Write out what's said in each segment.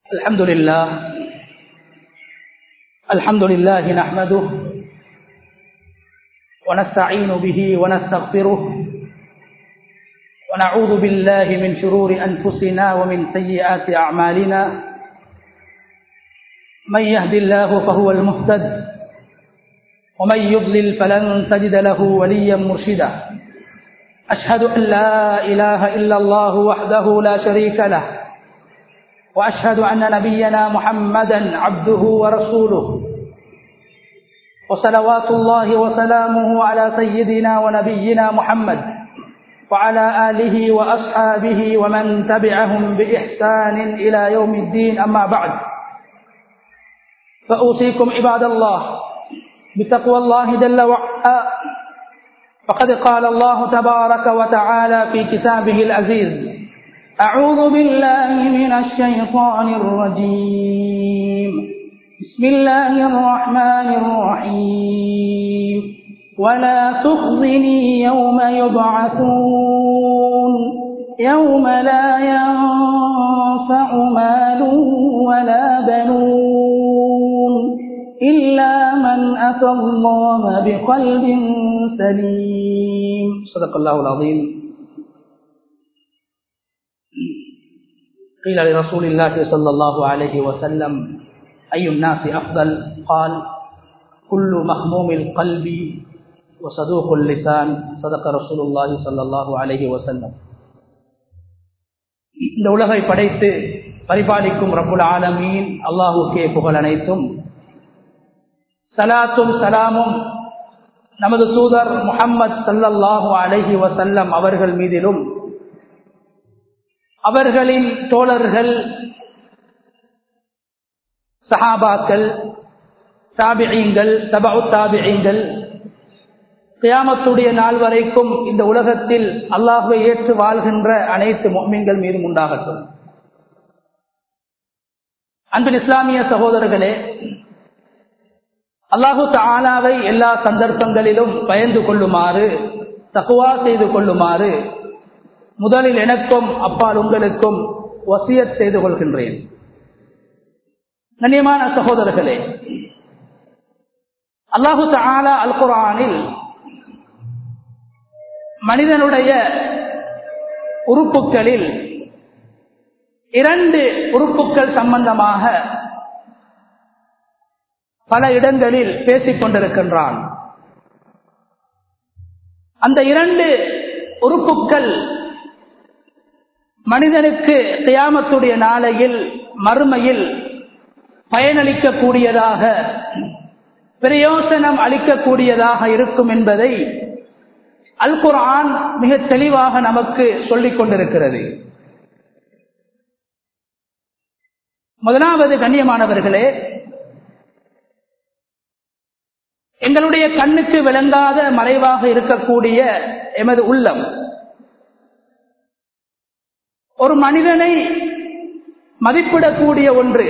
الحمد لله نحمده ونستعين به ونستغفره ونعوذ بالله من شرور أنفسنا ومن سيئات أعمالنا من يهد الله فهو المهتد ومن يضلل فلن تجد له وليا مرشدا أشهد أن لا إله إلا الله وحده لا شريك له وأشهد أن نبينا محمدا عبده ورسوله وصلوات الله وسلامه على سيدنا ونبينا محمد وعلى آله وأصحابه ومن تبعهم بإحسان إلى يوم الدين. أما بعد، فأوصيكم عباد الله بتقوى الله جل وعلا، فقد قال الله تبارك وتعالى في كتابه العزيز: أعوذ بالله من الشيطان الرجيم، بسم الله الرحمن الرحيم، ولا تخزني يوم يبعثون يوم لا ينفع مال ولا بنون إلا من أتى الله بقلب سليم. صدق الله العظيم. قيل لرسول الله صلى الله عليه وسلم: أي الناس أفضل؟ قال: كل مخموم القلب وصدوق اللسان. صدق رسول الله صلى الله عليه وسلم. இந்த உலகை படைத்து பரிபாலிக்கும் ரப்புல் ஆலமீன் அல்லாஹுக்கே புகழ் அனைத்தும். சலாத்தும் சலாமும் நமது தூதர் முஹம்மது ஸல்லல்லாஹு அலைஹி வஸல்லம் அவர்கள் மீதிலும், அவர்களின் தோழர்கள், சஹாபாக்கள், தாபிஈன்கள், தபஉ தாபிஈன்கள், கியாமத்துடைய நாள் வரைக்கும் இந்த உலகத்தில் அல்லாஹ்வை ஏற்று வாழ்கின்ற அனைத்து முஃமின்கள் மீதும் உண்டாகட்டும். அன்பின் இஸ்லாமிய சகோதரர்களே, அல்லாஹு தஆலாவை எல்லா சந்தர்ப்பங்களிலும் பயந்து கொள்ளுமாறு, தக்வா செய்து கொள்ளுமாறு முதலில் எனக்கும் அப்பால் உங்களுக்கும் வசியத் செய்து கொள்கின்றேன். கண்ணியமான சகோதரர்களே, அல்லாஹு தஆலா அல் குர்ஆனில் மனிதனுடைய உறுப்புகளில் 2 உறுப்புகள் சம்பந்தமாக பல இடங்களில் பேசிக் கொண்டிருக்கின்றான். அந்த 2 உறுப்புகள் மனிதனுக்கு கியாமத்துடைய நாளையில், மறுமையில் பயனளிக்கக்கூடியதாக, பிரயோசனம் அளிக்கக்கூடியதாக இருக்கும் என்பதை அல் குர்ஆன் மிக தெளிவாக நமக்கு சொல்லிக் கொண்டிருக்கிறது. முதலாவது, கண்ணியமானவர்களே, எங்களுடைய கண்ணுக்கு விளங்காத மறைவாக இருக்கக்கூடிய எமது உள்ளம் ஒரு மனிதனை மதிப்பிடக்கூடிய ஒன்று.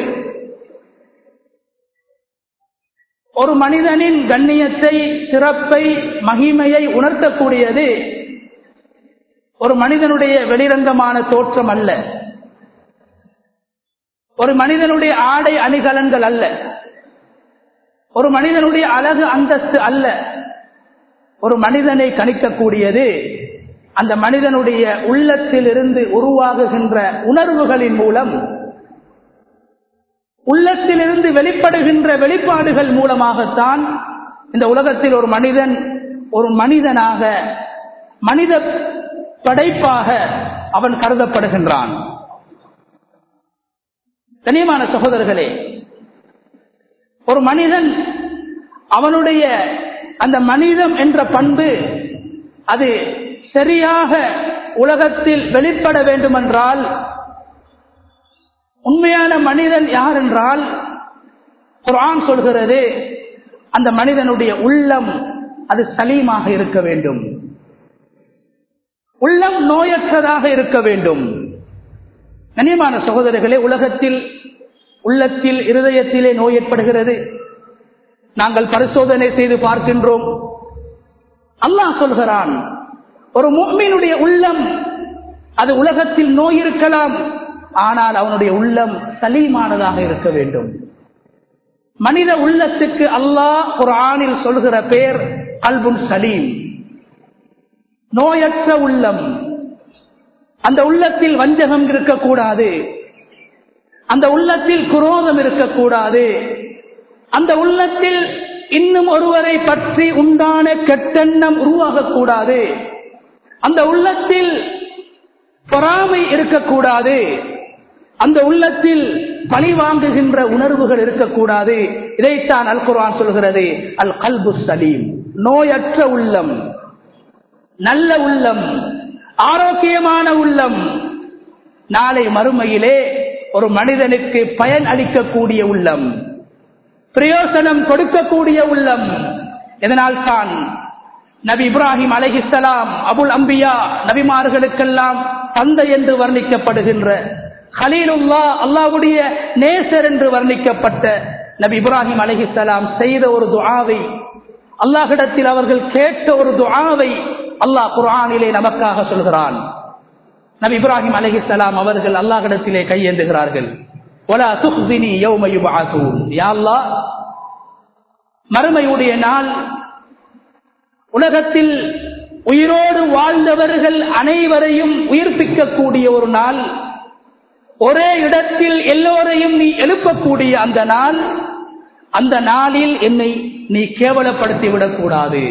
ஒரு மனிதனின் கண்ணியத்தை, சிறப்பை, மகிமையை உணர்த்தக்கூடியது ஒரு மனிதனுடைய வெளிரங்கமான தோற்றம் அல்ல, ஒரு மனிதனுடைய ஆடை அணிகலன்கள் அல்ல, ஒரு மனிதனுடைய அழகு அந்தஸ்து அல்ல. ஒரு மனிதனை கணிக்கக்கூடியது அந்த மனிதனுடைய உள்ளத்தில் இருந்து உருவாகுகின்ற உணர்வுகளின் மூலம், உள்ளத்திலிருந்து வெளிப்படுகின்ற வெளிப்பாடுகள் மூலமாகத்தான் இந்த உலகத்தில் ஒரு மனிதன் ஒரு மனிதனாக, மனித படைப்பாக அவன் கருதப்படுகின்றான். கண்ணியமான சகோதரர்களே, ஒரு மனிதன் அவனுடைய அந்த மனிதம் என்ற பண்பு அது சரியாக உலகத்தில் வெளிப்பட வேண்டுமென்றால், உண்மையான மனிதன் யார் என்றால், குர்ஆன் சொல்கிறது, அந்த மனிதனுடைய உள்ளம் அது சலீமாக இருக்க வேண்டும், உள்ளம் நோயற்றதாக இருக்க வேண்டும். கண்ணியமான சகோதரர்களே, உலகத்தில் உள்ளத்தில், இருதயத்திலே நோய் ஏற்படுகிறது. நாங்கள் பரிசோதனை செய்து பார்க்கின்றோம். அல்லாஹ் சொல்கிறான், ஒரு முஃமினுடைய உள்ளம் அது உலகத்தில் நோய் இருக்கலாம், ஆனால் அவனுடைய உள்ளம் சலீமானதாக இருக்க வேண்டும். மனித உள்ளத்துக்கு அல்லாஹ் குர்ஆனில் சொல்கிற பெயர் கல்புன் சலீம், நோயற்ற உள்ளம். அந்த உள்ளத்தில் வஞ்சகம் இருக்கக்கூடாது, அந்த உள்ளத்தில் குரோதம் இருக்கக்கூடாது, அந்த உள்ளத்தில் இன்னும் ஒருவரை பற்றி உண்டான கெட்டெண்ணம் உருவாகக்கூடாது, அந்த உள்ளத்தில் பொறாமை இருக்கக்கூடாது, அந்த உள்ளத்தில் பழி வாங்குகின்ற உணர்வுகள் இருக்கக்கூடாது. இதைத்தான் அல் குர்ஆன் சொல்கிறது, அல் கல்பு சலீம், நோயற்ற உள்ளம், நல்ல உள்ளம், ஆரோக்கியமான உள்ளம். நாளை மறுமையிலே ஒரு மனிதனுக்கு பயன் அளிக்கக்கூடிய உள்ளம், பிரயோசனம் கொடுக்கக்கூடிய உள்ளம். இதனால் தான் நபி இப்ராஹிம் அலைஹிஸ்ஸலாம் அபுல் அம்பியா, நபிமார்களுக்கெல்லாம் தந்தை என்று வர்ணிக்கப்படுகின்ற கலீலுல்லாஹ், அல்லாஹ்வுடைய நேசர் என்று வர்ணிக்கப்பட்ட நபி இப்ராஹிம் அலைஹிஸ்ஸலாம் செய்த ஒரு துஆவை, அல்லாஹ்விடத்தில் அவர்கள் கேட்ட ஒரு துஆவை அல்லாஹ் குர்ஆனிலே நமக்காக சொல்கிறான். நபி இப்ராஹிம் அலைஹிஸ்ஸலாம் அவர்கள் அல்லாஹ்விடத்திலே கையேந்துகிறார்கள். வலா துக்ஸினி யௌம யுபஅஸூன், யா அல்லாஹ், மறுமையுடைய நாள், உலகத்தில் உயிரோடு வாழ்ந்தவர்கள் அனைவரையும் உயிர்ப்பிக்கக்கூடிய ஒரு நாள், ஒரே இடத்தில் எல்லோரையும் நீ எழுப்பக்கூடிய அந்த நாள், அந்த நாளில் என்னை நீ கேவலப்படுத்திவிடக் கூடாது.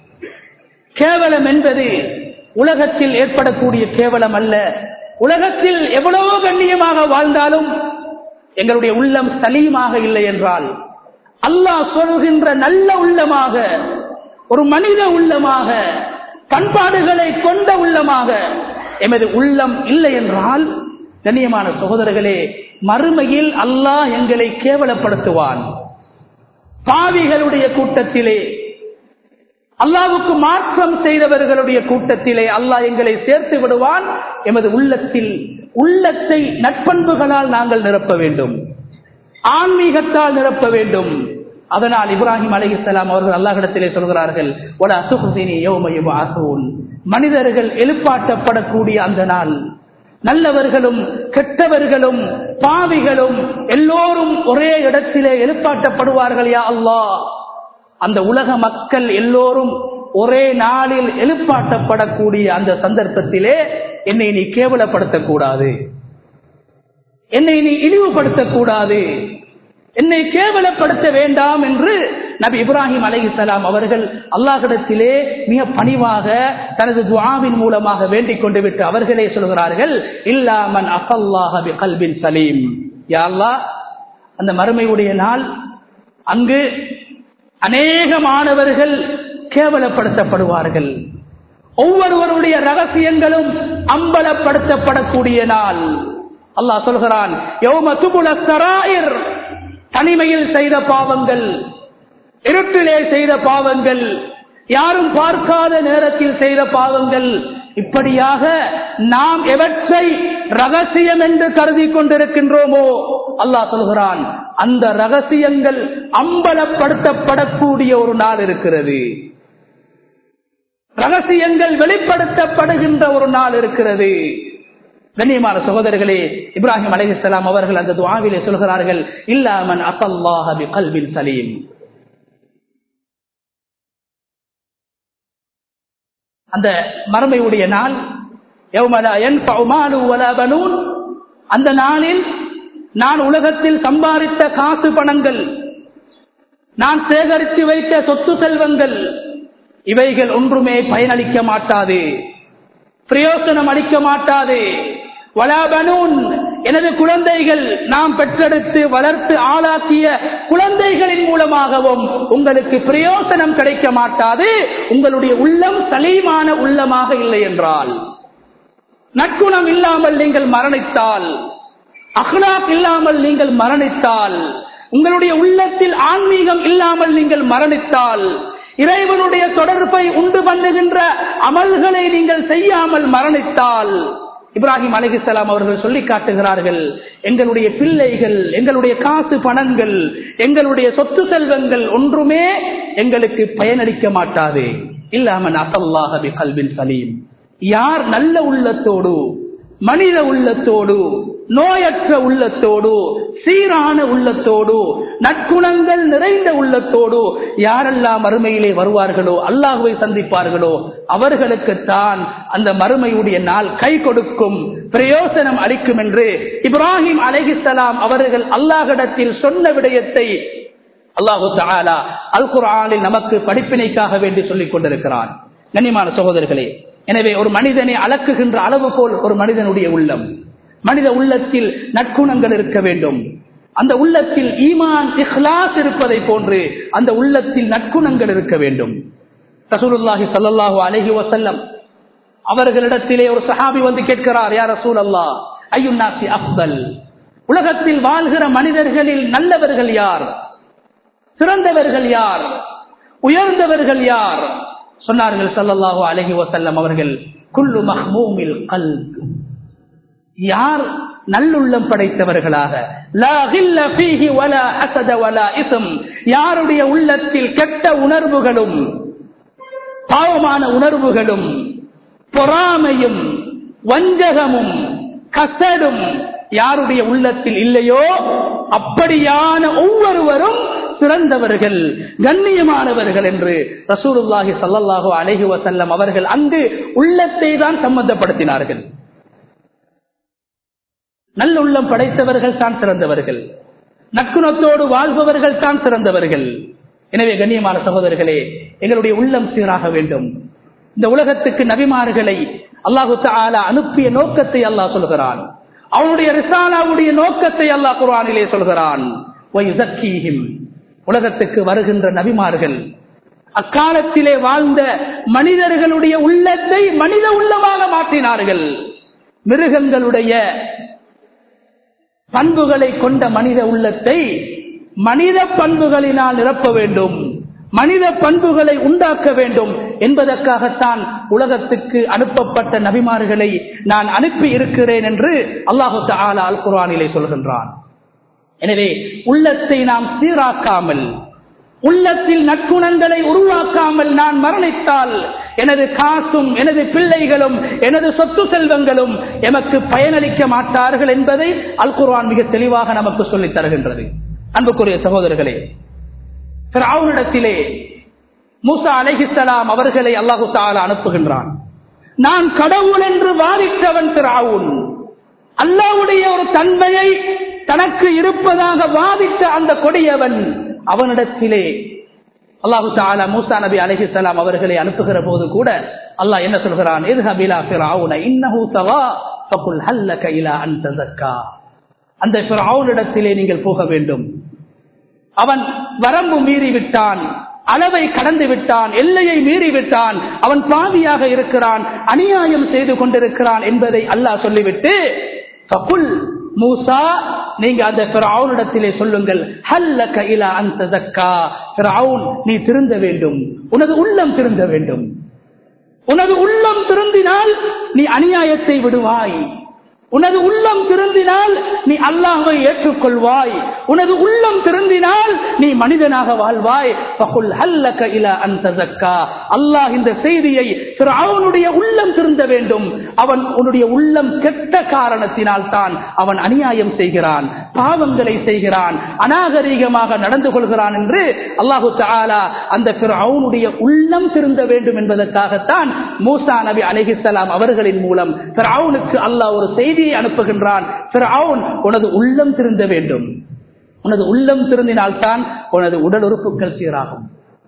கேவலம் என்பது உலகத்தில் ஏற்படக்கூடிய கேவலம் அல்ல. உலகத்தில் எவ்வளவோ கண்ணியமாக வாழ்ந்தாலும் எங்களுடைய உள்ளம் சலீமாக இல்லை என்றால், அல்லாஹ் சொல்கின்ற நல்ல உள்ளமாக, ஒரு மனித உள்ளமாக, பண்பாடுகளை கொண்ட உள்ளமாக எமது உள்ளம் இல்லை என்றால், கண்ணியமான சகோதரர்களே, மறுமையில் அல்லாஹ் எங்களை கேவலப்படுத்துவான். பாவிகளுடைய கூட்டத்திலே, அல்லாஹ்வுக்கு மாற்றம் செய்தவர்களுடைய கூட்டத்திலே அல்லாஹ் எங்களை சேர்த்து விடுவான். எமது உள்ளத்தை நற்பண்புகளால் நாங்கள் நிரப்ப வேண்டும், ஆன்மீகத்தால் நிரப்ப வேண்டும். அதனால் இப்ராஹிம் அலைஹிஸ்ஸலாம் அவர்கள் அல்லாஹ்விடத்திலே சொல்கிறார்கள், வலா துக்ஸினி யௌம யுபஅஸூன், மனிதர்கள் எழுப்பாட்டப்படக்கூடிய அந்த நாள், நல்லவர்களும் கெட்டவர்களும் பாவிகளும் எல்லோரும் ஒரே இடத்திலே எழுப்பாட்டப்படுவார்கள். யா அல்லாஹ், அந்த உலக மக்கள் எல்லோரும் ஒரே நாளில் எழுப்பாட்டப்படக்கூடிய அந்த சந்தர்ப்பத்திலே என்னை நீ கேவலப்படுத்தக்கூடாது, என்னை நீ இழிவுபடுத்தக்கூடாது, என்னை கேவலப்படுத்த வேண்டாம் என்று நபி இப்ராஹிம் அலைஹிஸ்ஸலாம் அவர்கள் அல்லாஹ்விடத்திலே மிக பணிவாக தனது துஆவின் மூலமாக வேண்டிக் கொண்டு விட்டு அவர்களே சொல்கிறார்கள், இல்லா மன் அஸல்லாஹ பிகல்பின் சலீம், யா அல்லாஹ், அந்த மறுமையுடைய நாள், அங்கு அநேக மாணவர்கள் கேவலப்படுத்தப்படுவார்கள், ஒவ்வொருவருடைய ரகசியங்களும் அம்பலப்படுத்தப்படக்கூடிய நாள். அல்லாஹ் சொல்கிறான், யௌம துபுல ஸராயிர், தனிமையில் செய்த பாவங்கள், இருட்டிலே செய்த பாவங்கள், யாரும் பார்க்காத நேரத்தில் செய்த பாவங்கள், இப்படியாக நாம் எவற்றை ரகசியம் என்று கருதி கொண்டிருக்கின்றோமோ அல்லாஹ் சொல்கிறான், அந்த ரகசியங்கள் அம்பலப்படுத்தப்படக்கூடிய ஒரு நாள் இருக்கிறது, ரகசியங்கள் வெளிப்படுத்தப்படுகின்ற ஒரு நாள் இருக்கிறது. கண்ணியமான சகோதரர்களே, இப்ராஹிம் அலைஹிஸ்ஸலாம் அவர்கள் அந்த துஆவிலே சொல்கிறார்கள், இல்லா மன் அஸல்லாஹ பிகல்பின் சலீம். அந்த மறுமையுடைய நாள், யௌம லா யன்ஃபஉ மாலு வலா பனூன், அந்த நாளில் நான் உலகத்தில் சம்பாதித்த காசு பணங்கள், நான் சேகரித்து வைத்த சொத்து செல்வங்கள், இவைகள் ஒன்றுமே பயனளிக்க மாட்டாது, பிரயோசனம் அளிக்க மாட்டாது. வலா பனூன், எனது குழந்தைகள், நாம் பெற்றெடுத்து வளர்த்து ஆளாக்கிய குழந்தைகளின் மூலமாகவும் உங்களுக்கு பிரயோசனம் கிடைக்க மாட்டாது. உங்களுடைய உள்ளம் சலீமான உள்ளமாக இல்லை என்றால், நற்குணம் இல்லாமல் நீங்கள் மரணித்தால், அக்லாக் இல்லாமல் நீங்கள் மரணித்தால், உங்களுடைய உள்ளத்தில் ஆன்மீகம் இல்லாமல் நீங்கள் மரணித்தால், இறைவனுடைய தொடர்பை உண்டு பண்ணுகின்ற அமல்களை நீங்கள் செய்யாமல் மரணித்தால், இப்ராஹிம் அலைஹிஸ்ஸலாம் அவர்கள் சொல்லி காட்டுகிறார்கள், எங்களுடைய பிள்ளைகள், எங்களுடைய காசு பணங்கள், எங்களுடைய சொத்து செல்வங்கள் ஒன்றுமே எங்களுக்கு பயனளிக்க மாட்டாது. இல்லாமன் அஸல்லாஹ பிகல்பின் சலீம், யார் நல்ல உள்ளத்தோடு மனித உள்ளத்தோடு, நோயற்ற உள்ளத்தோடு, சீரான உள்ளத்தோடு, நற்குணங்கள் நிறைந்த உள்ளத்தோடு யாரெல்லாம் மறுமையிலே வருவார்களோ, அல்லாஹ்வை சந்திப்பார்களோ, அவர்களுக்குத்தான் அந்த மறுமையுடைய நாள் கை கொடுக்கும், பிரயோசனம் அளிக்கும் என்று இப்ராஹிம் அலைஹிஸ்ஸலாம் அவர்கள் அல்லாஹ்விடத்தில் சொன்ன விடயத்தை அல்லாஹு தஆலா அல் குர்ஆனில் நமக்கு படிப்பினைக்காக வேண்டி சொல்லிக் கொண்டிருக்கிறான். கண்ணியமான சகோதரர்களே, எனவே ஒரு மனிதனை அளக்குகின்ற அளவுகோல் ஒரு மனிதனுடைய உள்ளம். மனித உள்ளத்தில் நற்குணங்கள் இருக்க வேண்டும். அந்த உள்ளத்தில் ஈமான், இஹ்லாஸ் இருப்பதை போன்று அந்த உள்ளத்தில் நற்குணங்கள் இருக்க வேண்டும். ரசூலுல்லாஹி ஸல்லல்லாஹு அலைஹி வஸல்லம் அவர்களிடத்திலே ஒரு சஹாபி வந்து கேட்கிறார், யா ரசூலல்லாஹ், அய்யுன் நாஸி அஃதல், உலகத்தில் வாழ்கிற மனிதர்களில் நல்லவர்கள் யார், சிறந்தவர்கள் யார், உயர்ந்தவர்கள் யார்? சொன்னார்கள் ஸல்லல்லாஹு அலைஹி வஸல்லம் அவர்கள், குல்லு மஹ்மூமில் கல்ப், யார் நல்லுள்ளம் படைத்தவர்களாக, லா கில்ல ஃபீஹி வலா ஹஸத வலா இஸ்ம், யாருடைய உள்ளத்தில் கெட்ட உணர்வுகளும் பாவமான உணர்வுகளும் பொறாமையும் வஞ்சகமும் கசடும் யாருடைய உள்ளத்தில் இல்லையோ அப்படியான ஒவ்வொருவரும் சிறந்தவர்கள், கண்ணியமானவர்கள் என்று ரசூலுல்லாஹி ஸல்லல்லாஹு அலைஹி வஸல்லம் அவர்கள் அங்கு உள்ளத்தை தான் சம்பந்தப்படுத்தினார்கள். நல்லுள்ளம் படைத்தவர்கள் தான் சிறந்தவர்கள், நற்குணத்தோடு வாழ்பவர்கள் தான் சிறந்தவர்கள். எனவே கண்ணியமான சகோதரர்களே, எங்களுடைய உள்ளம் சீராக வேண்டும். இந்த உலகத்துக்கு நபிமார்களை அல்லாஹு தஆலா அனுப்பிய நோக்கத்தை அல்லாஹ் சொல்கிறான். அவனுடைய ரிசாலாவுடைய நோக்கத்தை அல்லாஹ் குர்ஆனிலே சொல்கிறான். வயுஸக்கீஹிம், உலகத்துக்கு வருகின்ற நபிமார்கள் அக்காலத்திலே வாழ்ந்த மனிதர்களுடைய உள்ளத்தை மனித உள்ளமாக மாற்றினார்கள். மிருகங்களுடைய பண்புகளை கொண்ட மனித உள்ளத்தை மனித பண்புகளினால் நிரப்ப வேண்டும், மனித பண்புகளை உண்டாக்க வேண்டும் என்பதற்காகத்தான் உலகத்துக்கு அனுப்பப்பட்ட நபிமார்களை நான் அனுப்பி இருக்கிறேன் என்று அல்லாஹு தஆலா அல் குர்ஆனிலே சொல்கின்றான். எனவே உள்ளத்தை நாம் சீராக்காமல், உள்ளத்தில் நற்குணங்களை உருவாக்காமல் நான் மரணித்தால் எனது காசும் எனது பிள்ளைகளும் எனது சொத்து செல்வங்களும் எமக்கு பயனளிக்க மாட்டார்கள் என்பதை அல் குர்ஆன் மிக தெளிவாக நமக்கு சொல்லித் தருகின்றது. அன்புக்குரிய சகோதரர்களே, ஃபிரௌனிடத்திலே மூசா அலைஹிஸ்ஸலாம் அவர்களை அல்லாஹு தஆலா அனுப்புகின்றான். நான் கடவுள் என்று வாதிட்டவன் ஃபிரௌன், அல்லாஹ்வுடைய ஒரு தன்மையை தனக்கு இருப்பதாக வாதிட்ட அந்த கொடியவன், அவனிடத்திலே அல்லாஹு தஆலா மூசா நபி அலைஹிஸ்ஸலாம் அவர்களை அனுப்புகிற போது கூட அல்லாஹ் என்ன சொல்கிறான்? இத்ஹப் இலா ஃபிரௌன இன்னஹு தகா ஃபகுல் ஹல் லக இலா அன் தஸக்கா, அந்த ஃபிரௌனிடத்திலே நீங்கள் போக வேண்டும். அவன் வரம்பு மீறி விட்டான், அளவை கடந்து விட்டான், எல்லையை மீறி விட்டான், அவன் பாவியாக இருக்கிறான், அநியாயம் செய்து கொண்டிருக்கிறான் என்பதை அல்லாஹ் சொல்லிவிட்டு, ஃபகுல் மூசா, நீங்க அந்த ஃபிரௌனிடத்திலே சொல்லுங்கள், ஹல் லக இலா அன் தஸக்கா, ஃபிரௌன் நீ திருந்த வேண்டும், உனது உள்ளம் திருந்த வேண்டும். உனது உள்ளம் திருந்தினால் நீ அநியாயத்தை விடுவாய், உனது உள்ளம் திருந்தினால் நீ அல்லாஹ்வை ஏற்றுக்கொள்வாய், உனது உள்ளம் திருந்தினால் நீ மனிதனாக வாழ்வாய். ஃபகுல் ஹல் லக இலா அன் தஸக்கா, அல்லாஹ் இந்த செய்தியை ஃபிரௌனுடைய உள்ளம் திருந்த வேண்டும், அவன் உன்னுடைய உள்ளம் கெட்ட காரணத்தினால் தான் அவன் அநியாயம் செய்கிறான், பாவங்களை செய்கிறான், அநாகரீகமாக நடந்து கொள்கிறான் என்று அல்லாஹு தஆலா அந்த ஃபிரௌனுடைய உள்ளம் திருந்த வேண்டும் என்பதற்காகத்தான் மூசா நபி அலைஹிஸ்ஸலாம் அவர்களின் மூலம் ஃபிரௌனுக்கு அல்லாஹ் ஒரு செய்தியை அனுப்புகின்றான். ஃபிரௌன், உனது உள்ளம் திருந்த வேண்டும், உனது உள்ளம் திருந்தினால்தான் உனது உடல் உறுப்புகள் சீராகும்,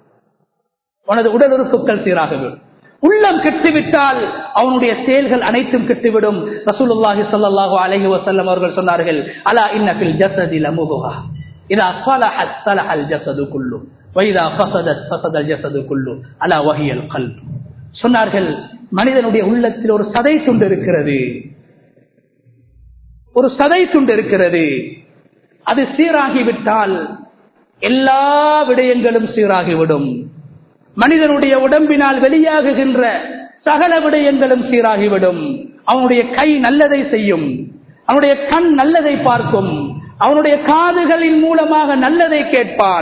உனது உடல் உறுப்புகள் சீராகும். உள்ளம் கெட்டுவிட்டால் அவனுடைய செயல்கள் அனைத்தும் கெட்டுவிடும். ரசூலுல்லாஹி ஸல்லல்லாஹு அலைஹி வஸல்லம் அவர்கள் சொன்னார்கள், அலா இன்ன ஃபில் ஜஸதி லமுதுகா இதா ஸலஹத் ஸலஹல் ஜஸது குல்லு வ இதா ஃபஸதத் ஃபஸதல் ஜஸது குல்லு அலா வஹியல் கல்ப். சொன்னார்கள், மனிதனுடைய உள்ளத்தில் ஒரு சதை துண்டு இருக்கிறது, ஒரு சதை துண்டு இருக்கிறது, அது சீராகிவிட்டால் எல்லா விடயங்களும் சீராகிவிடும். மனிதனுடைய உடம்பினால் வெளியாகுகின்ற சகல விடயங்களும் சீராகிவிடும். அவனுடைய கை நல்லதை செய்யும், அவனுடைய கண் நல்லதை பார்க்கும், அவனுடைய காதுகளின் மூலமாக நல்லதை கேட்பான்,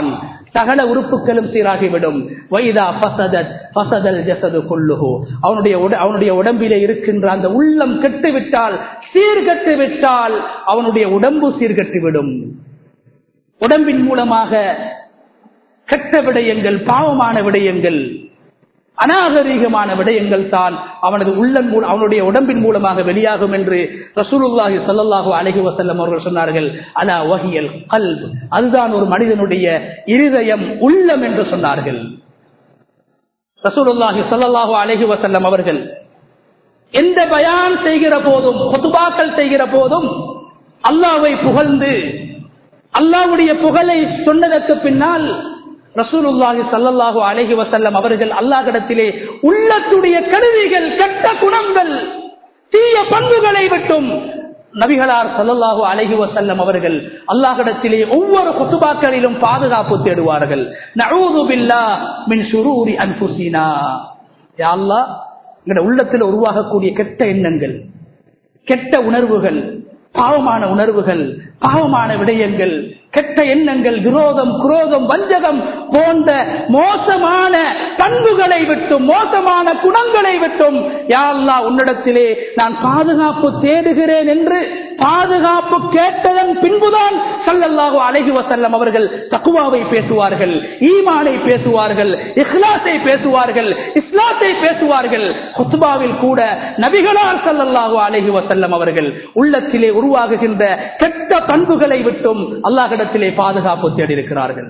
சகல உறுப்புகளும் சீராகிவிடும். வைதா ஃபஸதத் ஃபஸதல் ஜஸது குல்லுஹு. அவனுடைய உடம்பிலே இருக்கின்ற அந்த உள்ளம் கெட்டுவிட்டால், சீர்கெட்டுவிட்டால் அவனுடைய உடம்பு சீர்கெட்டுவிடும். உடம்பின் மூலமாக கெட்ட விடயங்கள், பாவமான விடயங்கள், அநாகரீகமான விடயங்கள் தான் அவனுடைய உடம்பின் மூலமாக வெளியாகும் என்று ரசூலுல்லாஹி ஸல்லல்லாஹு அலைஹி வஸல்லம் அவர்கள் சொன்னார்கள். அலா வஹியல் கல்ப், அதுதான் ஒரு மனிதனுடைய இருதயம், உள்ளம் என்று சொன்னார்கள். ரசூலுல்லாஹி ஸல்லல்லாஹு அலைஹி வஸல்லம் அவர்கள் எந்த பயான் செய்கிற போதும், குத்பாக்கள் செய்கிற போதும் அல்லாஹ்வை புகழ்ந்து அல்லாஹ்வுடைய புகழை சொன்னதற்கு பின்னால் ரசூலுல்லாஹி ஸல்லல்லாஹு அலைஹி வஸல்லம் அவர்கள் அல்லாஹ்விடத்திலே உள்ளத்துடைய கருவிகள், கெட்ட குணங்கள், தீய பண்புகளை விட்டும் நபிகளார் ஸல்லல்லாஹு அலைஹி வஸல்லம் அவர்கள் அல்லாஹ்விடத்திலே ஒவ்வொரு குத்பாக்களிலும் பாதுகாப்பு தேடுவார்கள். நஊது பில்லாஹ் மின் ஷுரூரி அன்ஃபுஸினா. யா அல்லாஹ், எங்களுடைய உள்ளத்தில் உருவாகக்கூடிய கெட்ட எண்ணங்கள், கெட்ட உணர்வுகள், பாவமான உணர்வுகள், பாவமான விடயங்கள், கெட்ட எண்ணங்கள், விரோதம், குரோதம், வஞ்சகம் போன்ற மோசமான பண்புகளை விட்டும், மோசமான குணங்களை விட்டும் யா அல்லாஹ் உன்னிடத்திலே நான் பாதுகாப்பு தேடுகிறேன் என்று பாதுகாப்பு கேட்டதன் பின்புதான் ஸல்லல்லாஹு அலைஹி வஸல்லம் அவர்கள் தக்வாவை பேசுவார்கள், ஈமானை பேசுவார்கள், இக்லாஸை பேசுவார்கள், இஸ்லாத்தை பேசுவார்கள். குத்பாவில் கூட நபிகளார் ஸல்லல்லாஹு அலைஹி வஸல்லம் அவர்கள் உள்ளத்திலே உருவாகுகின்ற கெட்ட பண்புகளை விட்டும் அல்லாஹ்விடத்திலே பாதுகாப்பு தேடி இருக்கிறார்கள்.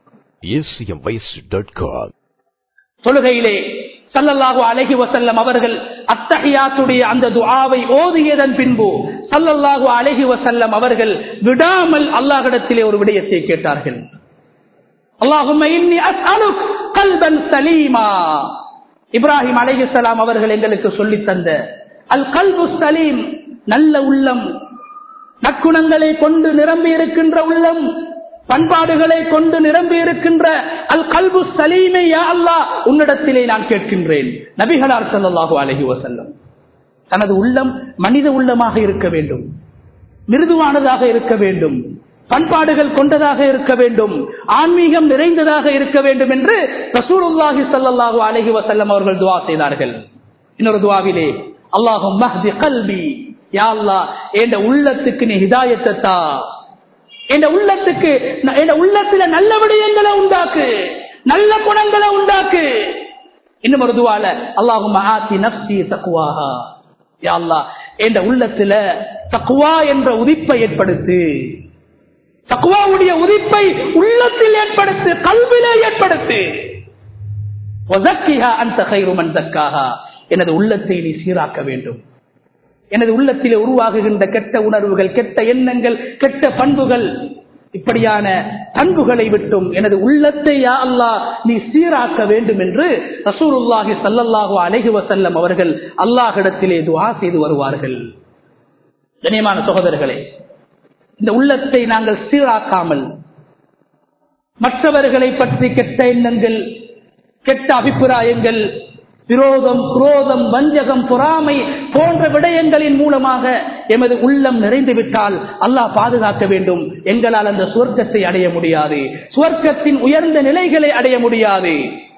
தொழுகையிலே ஸல்லல்லாஹு அலைஹி வஸல்லம் அவர்கள் அத்தஹியாத்துடைய அந்த துஆவை ஓதியதன் பின்பு ஸல்லல்லாஹு அலைஹி வஸல்லம் அவர்கள் விடாமல் அல்லாஹ்விடத்திலே ஒரு விடயத்தை கேட்டார்கள். அல்லாஹும்ம இன்னி அஸ்அலுக் கல்பன் சலீமா. இப்ராஹிம் அலைஹிஸ்ஸலாம் அவர்கள் எங்களுக்கு சொல்லித் தந்த அல் கல்பு சலீம், நல்ல உள்ளம், நற்குணங்களை கொண்டு நிரம்பி இருக்கின்ற உள்ளம், பண்பாடுகளை கொண்டு நிரம்பி இருக்கின்ற அல் கல்பு சலீமை யா அல்லாஹ் உன்னிடத்திலே நான் கேட்கின்றேன். நபிகளார் ஸல்லல்லாஹு அலைஹி வஸல்லம் தனது உள்ளம் மனித உள்ளமாக இருக்க வேண்டும், மிருதுவானதாக இருக்க வேண்டும், பண்பாடுகள் கொண்டதாக இருக்க வேண்டும், ஆன்மீகம் நிறைந்ததாக இருக்க வேண்டும் என்று ரசூலுல்லாஹி ஸல்லல்லாஹு அலைஹி வஸல்லம் அவர்கள் துஆ செய்தார்கள். இன்னொரு துஆவிலே அல்லாஹும்ம ஹ்தி கல்பி, யா அல்லாஹ் என்ற உள்ளத்துக்கு நீ ஹிதாயத்தை தா, என்ற உள்ளத்துல நல்ல விடயங்களை உண்டாக்கு, நல்ல குணங்களை உண்டாக்கு. இன்னும் ஒரு துஆல அல்லாஹும்ம ஆதி நஃப்ஸி தக்வாஹா, யா அல்லாஹ் என்ற உள்ளத்துல தக்வா என்ற உதிப்பை ஏற்படுத்து, தக்வாவுடைய உதிப்பை உள்ளத்தில் ஏற்படுத்து, கல்விலே ஏற்படுத்து. வஸக்கிஹா அன்த கைரு மன் ஸக்காஹா, எனது உள்ளத்தை நீ சீராக்க வேண்டும். எனது உள்ளத்திலே உருவாகுகின்ற கெட்ட உணர்வுகள், கெட்ட எண்ணங்கள், கெட்ட பண்புகள், இப்படியான பண்புகளை விட்டும் எனது உள்ளத்தை யா அல்லாஹ் நீ சீராக்க வேண்டும் என்று ரசூலுல்லாஹி ஸல்லல்லாஹு அலைஹி வஸல்லம் அவர்கள் அல்லாஹ்விடத்திலே துஆ செய்து வருவார்கள். கண்ணியமான சகோதரர்களே, இந்த உள்ளத்தை நாங்கள் சீராக்காமல் மற்றவர்களை பற்றி கெட்ட எண்ணங்கள், கெட்ட அபிப்பிராயங்கள், விரோதம், குரோதம், வஞ்சகம், பொறாமை போன்ற விடயங்களின் மூலமாக எமது உள்ளம் நிறைந்து விட்டால் அல்லாஹ் பாதுகாக்க வேண்டும். எங்களால் அந்த சுவர்க்கத்தை அடைய முடியாது, சுவர்க்கத்தின் உயர்ந்த நிலைகளை அடைய முடியாது.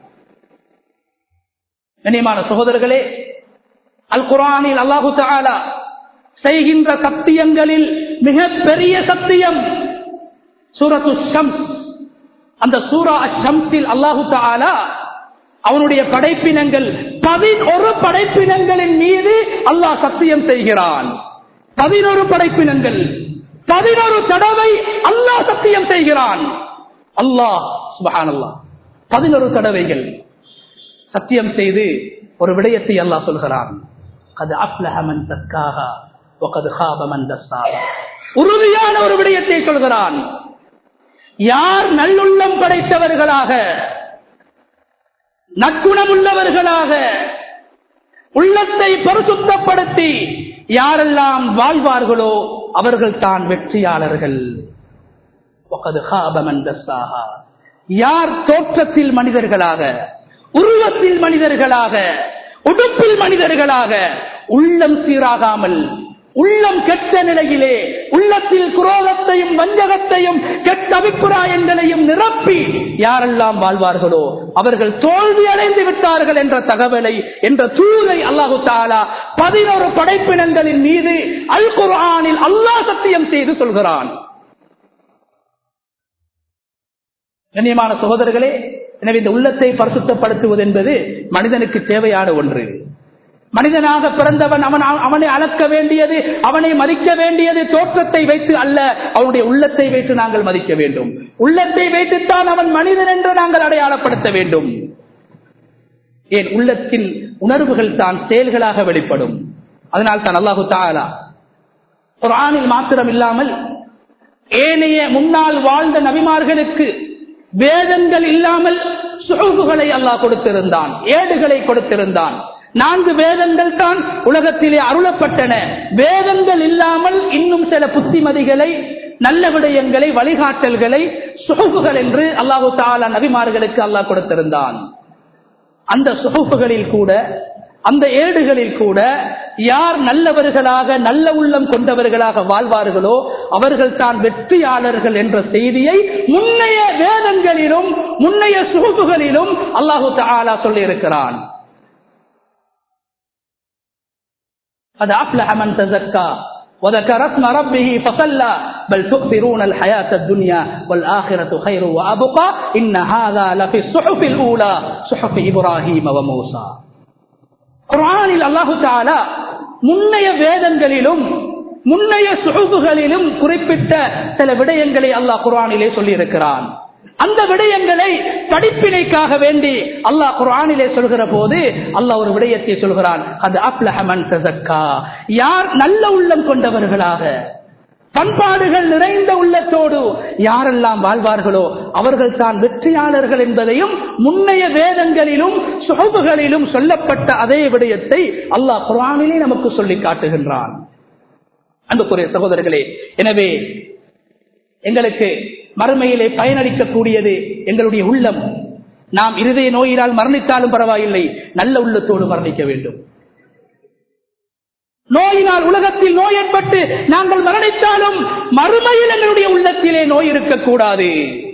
கண்ணியமான சகோதரர்களே, அல் குர்ஆனில் அல்லாஹு தஆலா செய்கின்ற சத்தியங்களில் மிக பெரிய சத்தியம் சூரத்து ஷம்ஸ். அந்த சூரா அஷம்ஸில் அல்லாஹு தஆலா அவனுடைய படைப்பினங்கள் 11 படைப்பினங்களின் மீது அல்லாஹ் சத்தியம் செய்கிறான். 11 படைப்பினங்கள் 11 தடவை அல்லாஹ் சத்தியம் செய்கிறான். அல்லாஹ் சுப்ஹானல்லாஹ் 11 தடவைகள் சத்தியம் செய்து ஒரு விடயத்தை அல்லாஹ் சொல்கிறான். கத் அஃப்லஹ மன் தஸ்காஹா வ கத் ஹாப மன் தஸ்ஸாஹா. உறுதியான ஒரு விடயத்தை சொல்கிறான். யார் நல்லுள்ளம் படைத்தவர்களாக, நற்குணம் உள்ளவர்களாக, உள்ளத்தை பரிசுத்தப்படுத்தி யாரெல்லாம் வாழ்வார்களோ அவர்கள் தான் வெற்றியாளர்கள். யார் தோற்றத்தில் மனிதர்களாக, உருவத்தில் மனிதர்களாக, உடுப்பில் மனிதர்களாக, உள்ளம் சீராகாமல், உள்ளம் கெட்ட நிலையிலே, உள்ளத்தில் குரோதத்தையும் வஞ்சகத்தையும் கெட்ட அபிப்பிராயங்களையும் நிரப்பி யாரெல்லாம் வாழ்வார்களோ அவர்கள் தோல்வி அடைந்து விட்டார்கள் என்ற தகவலை, என்ற தூதை அல்லாஹு தஆலா 11 படைப்பினங்களின் மீது அல் குர்ஆனில் அல்லாஹ் சத்தியம் செய்து சொல்கிறான். கண்ணியமான சகோதரர்களே, எனவே இந்த உள்ளத்தை பரிசுத்தப்படுத்துவது என்பது மனிதனுக்கு தேவையான ஒன்று. மனிதனாக பிறந்தவன் அவனை அளக்க வேண்டியது, அவனை மதிக்க வேண்டியது தோற்றத்தை வைத்து அல்ல, அவனுடைய உள்ளத்தை வைத்து நாங்கள் மதிக்க வேண்டும். உள்ளத்தை வைத்துத்தான் அவன் மனிதன் என்று நாங்கள் அடையாளப்படுத்த வேண்டும். ஏன், உள்ளத்தின் உணர்வுகள் தான் செயல்களாக வெளிப்படும். அதனால் தான் அல்லாஹு தஆலா குர்ஆனில் மாத்திரம் இல்லாமல் ஏனைய முன்னால் வாழ்ந்த நபிமார்களுக்கு வேதங்கள் இல்லாமல் சுஹூஃப்களை அல்லாஹ் கொடுத்திருந்தான், ஏடுகளை கொடுத்திருந்தான். 4 வேதங்கள் தான் உலகத்திலே அருளப்பட்டன. வேதங்கள் இல்லாமல் இன்னும் சில புத்திமதிகளை, நல்ல விடயங்களை, வழிகாட்டல்களை சுஹூஃப்கள் என்று அல்லாஹு தஆலா நபிமார்களுக்கு அல்லாஹ் கொடுத்திருந்தான். அந்த சுஹூஃப்களில் கூட, அந்த ஏடுகளில் கூட யார் நல்லவர்களாக, நல்ல உள்ளம் கொண்டவர்களாக வாழ்வார்களோ அவர்கள் தான் வெற்றியாளர்கள் என்ற செய்தியை முன்னைய வேதங்களிலும் முன்னைய சுஹூஃப்களிலும் அல்லாஹு தஆலா சொல்லி இருக்கிறான். قد أفلح من تزكى وذكر اسم ربه فصلى بل تؤثرون الحياة الدنيا والآخرة خير وأبقى إن هذا لفي الصحف الأولى صحف إبراهيم وموسى. குர்ஆனில் அல்லாஹு தஆலா முன்னைய வேதங்களிலும் முன்னைய சுஹூஃப்களிலும் குறிப்பிட்ட சில விடயங்களை அல்லாஹ் குர்ஆனிலே சொல்லி இருக்கிறான். அந்த விடயங்களை படிப்பினைக்காக வேண்டி அல்லாஹ் குர்ஆனிலே சொல்கிற போது அல்லாஹ் ஒரு விடயத்தை சொல்கிறான். அது அஃப்லஹ மன் தஸக்கா, யார் நல்ல உள்ளம் கொண்டவர்களாக, பண்பாடுகள் நிறைந்த உள்ளத்தோடு யாரெல்லாம் வாழ்வார்களோ அவர்கள் தான் வெற்றியாளர்கள் என்பதையும் முன்னைய வேதங்களிலும் சுஹூஃப்களிலும் சொல்லப்பட்ட அதே விடயத்தை அல்லாஹ் குர்ஆனிலே நமக்கு சொல்லி காட்டுகின்றான். அன்புக்குரிய சகோதரர்களே, எனவே எங்களுக்கு மறுமையிலே பயனளிக்கக்கூடியது எங்களுடைய உள்ளம். நாம் இருதய நோயினால் மரணித்தாலும் பரவாயில்லை, நல்ல உள்ளத்தோடு மரணிக்க வேண்டும். நோயினால் உலகத்தில் நோய் ஏற்பட்டு நாங்கள் மரணித்தாலும் மறுமையில் எங்களுடைய உள்ளத்திலே நோய் இருக்கக்கூடாது.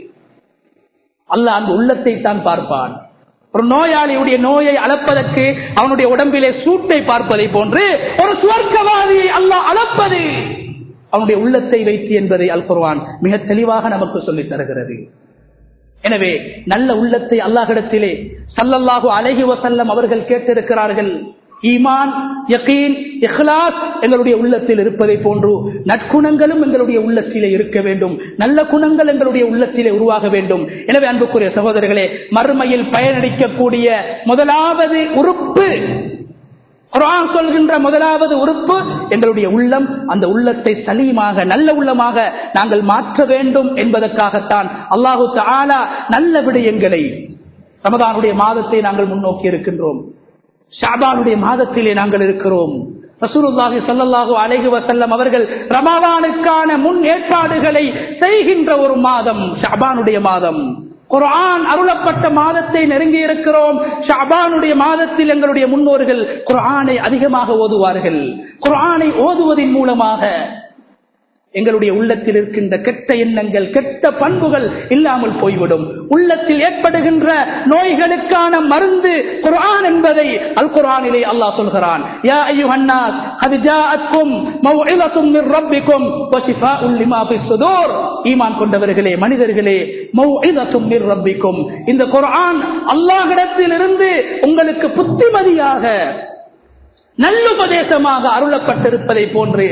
அல்லாஹ் அந்த உள்ளத்தை தான் பார்ப்பான். ஒரு நோயாளியுடைய நோயை அளப்பதற்கு அவனுடைய உடம்பிலே சூட்டை பார்ப்பதை போன்று ஒரு சுவர்க்கவாதியை அல்லாஹ் அளப்பது அவனுடைய உள்ளத்தை வைத்து என்பதை அல் குர்ஆன் மிக தெளிவாக நமக்கு சொல்லித் தருகிறது. எனவே நல்ல உள்ளத்தை அல்லாஹ்விடத்திலே ஸல்லல்லாஹு அலைஹி வஸல்லம் அவர்கள் கேட்டிருக்கிறார்கள். ஈமான், யகீன், இஹ்லாஸ் எங்களுடைய உள்ளத்தில் இருப்பதை போன்று நற்குணங்களும் எங்களுடைய உள்ளத்திலே இருக்க வேண்டும், நல்ல குணங்கள் எங்களுடைய உள்ளத்திலே உருவாக வேண்டும். எனவே அன்புக்குரிய சகோதரர்களே, மறுமையில் பயனளிக்கக்கூடிய முதலாவது உறுப்பு, குர்ஆன் சொல்கின்ற முதலாவது உறுப்பு எங்களுடைய உள்ளம். அந்த உள்ளத்தை சலீமாக, நல்ல உள்ளமாக நாங்கள் மாற்ற வேண்டும் என்பதற்காகத்தான் அல்லாஹு தஆலா நல்ல விடயங்களை, ரமதானுடைய மாதத்தை நாங்கள் முன்னோக்கி இருக்கின்றோம், ஷஅபானுடைய மாதத்திலே நாங்கள் இருக்கிறோம். ரசூலுல்லாஹி ஸல்லல்லாஹு அலைஹி வஸல்லம் அவர்கள் ரமதானுக்கான முன் ஏற்பாடுகளை செய்கின்ற ஒரு மாதம் ஷஅபானுடைய மாதம். குர்ஆன் அருளப்பட்ட மாதத்தை நெருங்கி இருக்கிறோம். ஷஅபானுடைய மாதத்தில் எங்களுடைய முன்னோர்கள் குர்ஆனை அதிகமாக ஓதுவார்கள். குர்ஆனை ஓதுவதின் மூலமாக எங்களுடைய உள்ளத்தில் இருக்கின்ற கெட்ட எண்ணங்கள், கெட்ட பண்புகள் இல்லாமல் போய்விடும். உள்ளத்தில் ஏற்படுகின்ற நோய்களுக்கான மருந்து குர்ஆன் என்பதை அல் குர்ஆனிலே அல்லாஹ் சொல்கிறான். யா அய்யுஹன்னாஸ் கத் ஜாஅத்கும் மவ்இலத்தும் மிர் ரப்பிக்கும் வஷிஃபாஉன் லிமா ஃபிஸ் ஸுதூர். ஈமான் கொண்டவர்களே, மனிதர்களே, மவ்இலத்தும் மிர் ரப்பிக்கும், இந்த குர்ஆன் அல்லாஹ்விடத்திலிருந்து உங்களுக்கு புத்திமதியாக, நல்லுபதேசமாக அருளப்பட்டிருப்பதை போன்று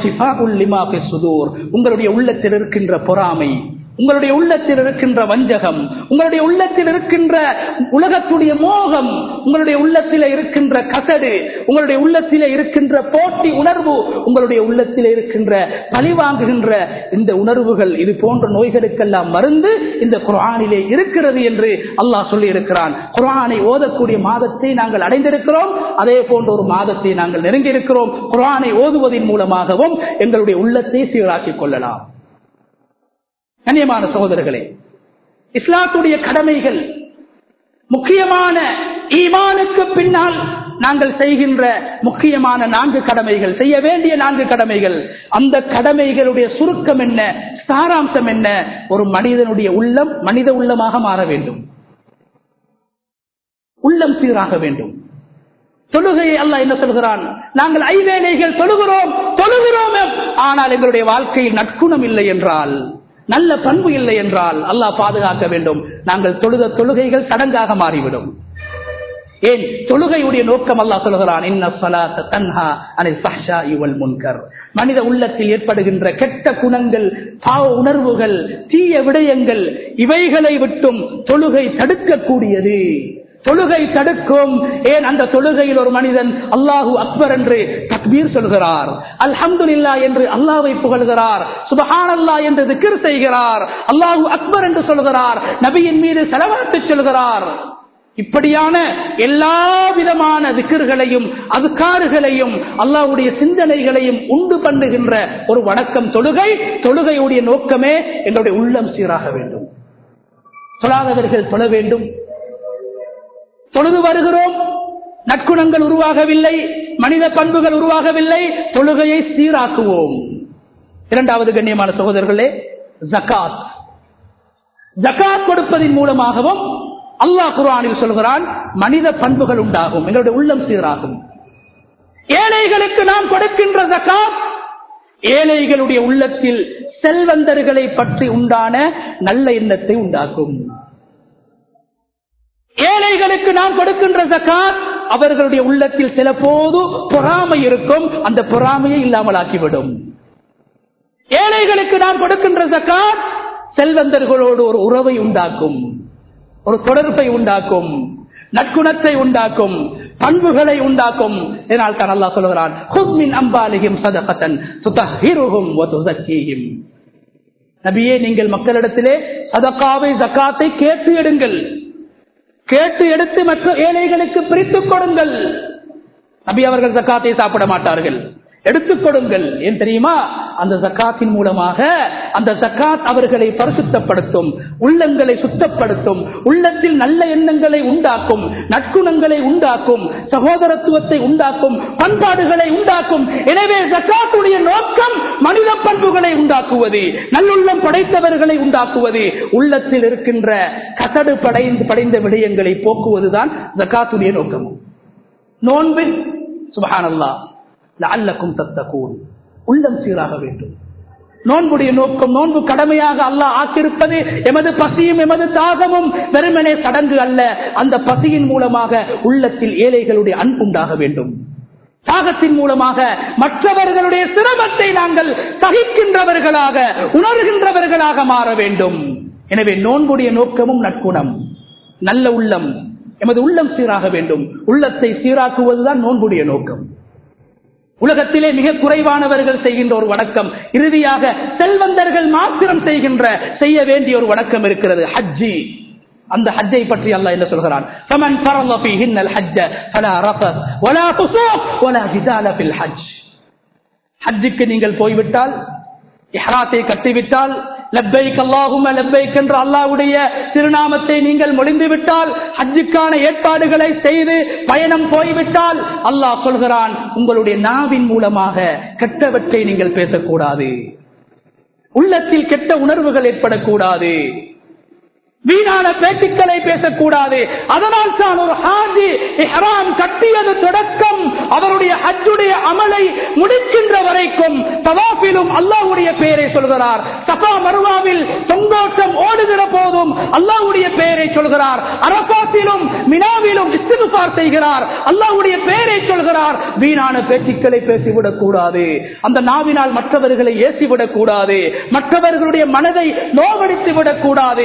உங்களுடைய உள்ளத்தில் இருக்கின்ற பொறாமை, உங்களுடைய உள்ளத்தில் இருக்கின்ற வஞ்சகம், உங்களுடைய உள்ளத்தில் இருக்கின்ற உலகத்துடைய மோகம், உங்களுடைய உள்ளத்தில் இருக்கின்ற கசடு, உங்களுடைய உள்ளத்தில் இருக்கின்ற போட்டி உணர்வு, உங்களுடைய உள்ளத்தில் இருக்கின்ற பழிவாங்குகின்ற இந்த உணர்வுகள், இது போன்ற நோய்களுக்கெல்லாம் மருந்து இந்த குர்ஆனிலே இருக்கிறது என்று அல்லாஹ் சொல்லி இருக்கிறான். குர்ஆனை ஓதக்கூடிய மாதத்தை நாங்கள் அடைந்திருக்கிறோம். அதே போன்ற ஒரு மாதத்தை நாங்கள் நெருங்கி இருக்கிறோம். குர்ஆனை ஓதுவதன் மூலமாகவும் எங்களுடைய உள்ளத்தை சீராக்கிக் கொள்ளலாம். கண்ணியமான சகோதரர்களே, இஸ்லாத்துடைய கடமைகள் முக்கியமான ஈமானுக்கு பின்னால் நாங்கள் செய்கின்ற முக்கியமான 4 கடமைகள், செய்ய வேண்டிய 4 கடமைகள். அந்த கடமைகளுடைய சுருக்கம் என்ன, சாராம்சம் என்ன? ஒரு மனிதனுடைய உள்ளம் மனித உள்ளமாக மாற வேண்டும், உள்ளம் சீராக வேண்டும். தொழுகையை அல்லாஹ் என்ன சொல்கிறான்? நாங்கள் 5 வேளைகள் தொழுகிறோம், ஆனால் எங்களுடைய வாழ்க்கையில் நற்குணம் இல்லை என்றால், நல்ல பண்பு இல்லை என்றால் அல்லாஹ் பாதுகாக்க வேண்டும். நாங்கள் தொழுத தொழுகைகள் சடங்காக மாறிவிடும். ஏன்? தொழுகையுடைய நோக்கம் அல்லாஹ் சொல்கிறான், இன்ன ஸலாத்த தன்ஹா அனில் ஃபஹ்ஷாஇ வல் முன்கர். மனித உள்ளத்தில் ஏற்படுகின்ற கெட்ட குணங்கள், பாவ உணர்வுகள், தீய விடயங்கள், இவைகளை விட்டும் தொழுகை தடுக்கக்கூடியது. தொழுகை தடுக்கும். ஏன்? அந்த தொழுகையில் ஒரு மனிதன் அல்லாஹு அக்பர் என்று தக்பீர் சொல்கிறார், அல்ஹம்துலில்லாஹ் என்று அல்லாஹ்வை புகழ்கிறார், சுப்ஹானல்லாஹ் என்று திக்ர் செய்கிறார், அல்லாஹு அக்பர் என்று சொல்கிறார், நபியின் மீது ஸலவாத் சொல்கிறார். இப்படியான எல்லா விதமான திக்ர்களையும் அஸ்கார்களையும் அல்லாஹ்வுடைய சிந்தனைகளையும் உண்டு பண்ணுகின்ற ஒரு வணக்கம் தொழுகை. தொழுகையுடைய நோக்கமே எங்களுடைய உள்ளம் சீராக வேண்டும். தொழாதவர்கள் தொழ வேண்டும். தொழுது வருகிறோம், நற்குணங்கள் உருவாகவில்லை, மனித பண்புகள் உருவாகவில்லை, தொழுகையை சீராக்குவோம். இரண்டாவது கண்ணியமான சகோதரர்களே, ஜகாத். ஜகாத் கொடுப்பதன் மூலமாகவும் அல்லாஹ் குர்ஆனில் சொல்கிறான், மனித பண்புகள் உண்டாகும், எங்களுடைய உள்ளம் சீராகும். ஏழைகளுக்கு நாம் கொடுக்கின்ற ஜகாத் ஏழைகளுடைய உள்ளத்தில் செல்வந்தர்களை பற்றி உண்டான நல்ல எண்ணத்தை உண்டாக்கும். ஏழைகளுக்கு நாம் கொடுக்கின்ற ஜகாத் அவர்களுடைய உள்ளத்தில் சில போது பொறாமை இருக்கும், அந்த பொறாமையை இல்லாமல் ஆக்கிவிடும். ஏழைகளுக்கு நாம் கொடுக்கின்ற ஜகாத் செல்வந்தர்களோடு ஒரு உறவை உண்டாக்கும், ஒரு தொடர்பை உண்டாக்கும், நற்குணத்தை உண்டாக்கும், பண்புகளை உண்டாக்கும். இதனால் தான் அல்லாஹ் சொல்கிறான், குத் மின் அம்வாலிஹிம் ஸதகத்தன் துதஹிருஹும் வ துஸக்கீஹிம். நபியே, நீங்கள் மக்களிடத்திலே சதகாவை ஜகாத்தை கேட்டு எடுங்கள், கேட்டு எடுத்து மற்ற ஏழைகளுக்கு பிரித்துக் கொடுங்கள். நபி அவர்கள் ஜகாத்தை சாப்பிட மாட்டார்கள், எடுத்துக் கொடுங்கள். ஏன் தெரியுமா? அந்த ஜகாத்தின் மூலமாக அந்த ஜகாத் அவர்களை பரிசுத்தப்படுத்தும், உள்ளங்களை சுத்தப்படுத்தும், உள்ளத்தில் நல்ல எண்ணங்களை உண்டாக்கும், நற்குணங்களை உண்டாக்கும், சகோதரத்துவத்தை உண்டாக்கும், பண்பாடுகளை உண்டாக்கும். எனவே ஜகாத்துடைய நோக்கம் மனித பண்புகளை உண்டாக்குவது, நல்லுள்ளம் படைத்தவர்களை உண்டாக்குவது, உள்ளத்தில் இருக்கின்ற கசடு படைந்த விடயங்களை போக்குவதுதான் ஜகாத்துடைய நோக்கம். நோன்பு, சுப்ஹானல்லாஹ், லஅல்லக்கும் தத்தகூன், உள்ளம் சீராக வேண்டும். நோன்புடைய நோக்கம், நோன்பு கடமையாக அல்லாஹ் ஆக்கியிருப்பது எமது பசியும் எமது தாகமும் வெறுமனே சடங்கு அல்ல. அந்த பசியின் மூலமாக உள்ளத்தில் ஏழைகளுடைய அன்புண்டாக வேண்டும். தாகத்தின் மூலமாக மற்றவர்களுடைய சிரமத்தை நாங்கள் சகிக்கின்றவர்களாக, உணர்கின்றவர்களாக மாற வேண்டும். எனவே நோன்புடைய நோக்கமும் நற்குணம், நல்ல உள்ளம், எமது உள்ளம் சீராக வேண்டும். உள்ளத்தை சீராக்குவதுதான் நோன்புடைய நோக்கம். உலகத்திலே மிக குறைவானவர்கள் செய்கின்ற ஒரு வணக்கம், இறுதியாக செல்வந்தர்கள் மாத்திரம் செய்ய வேண்டிய ஒரு வணக்கம் இருக்கிறது, ஹஜ்ஜி. அந்த ஹஜ்ஜை பற்றி அல்லாஹ் என்ன சொல்கிறான்? ஃபமன் ஃபரத ஃபீஹின்னல் ஹஜ்ஜ ஃபலா ரஃபத் வலா ஃபுசூக் வலா ஜிதால ஃபில் ஹஜ். ஹஜ்ஜுக்கு நீங்கள் போய்விட்டால், இஹ்ராத்தை கட்டிவிட்டால், லப்பைக் அல்லாஹும்ம லப்பைக் என்ற அல்லாஹ்வுடைய திருநாமத்தை நீங்கள் மொழிந்துவிட்டால், ஹஜ்ஜுக்கான ஏற்பாடுகளை செய்து பயணம் போய்விட்டால், அல்லாஹ் சொல்கிறான், உங்களுடைய நாவின் மூலமாக கெட்டவற்றை நீங்கள் பேசக்கூடாது, உள்ளத்தில் கெட்ட உணர்வுகள் ஏற்படக்கூடாது, வீணான பேச்சுக்களை பேசக்கூடாது. அதனால் தான் ஒரு ஹாஜி இஹ்ராம் கட்டியது தொடக்கம் அவருடைய ஹஜ்ஜுடைய அமலை முடிக்கின்ற வரைக்கும் தவாஃபிலும் அல்லாஹ்வுடைய பெயரை சொல்கிறார், சஃபா மர்வாவில் தொங்கோட்டம் ஓடுகிற போதும் அல்லாஹ்வுடைய பெயரை சொல்கிறார், அரஃபாத்திலும் மினாவிலும் இஸ்திக்ஃபார் செய்கிறார், அல்லாஹ்வுடைய பெயரை சொல்கிறார். வீணான பேச்சுக்களை பேசிவிடக் கூடாது, அந்த நாவினால் மற்றவர்களை ஏசிவிடக் கூடாது, மற்றவர்களுடைய மனதை நோவடித்து விடக் கூடாது.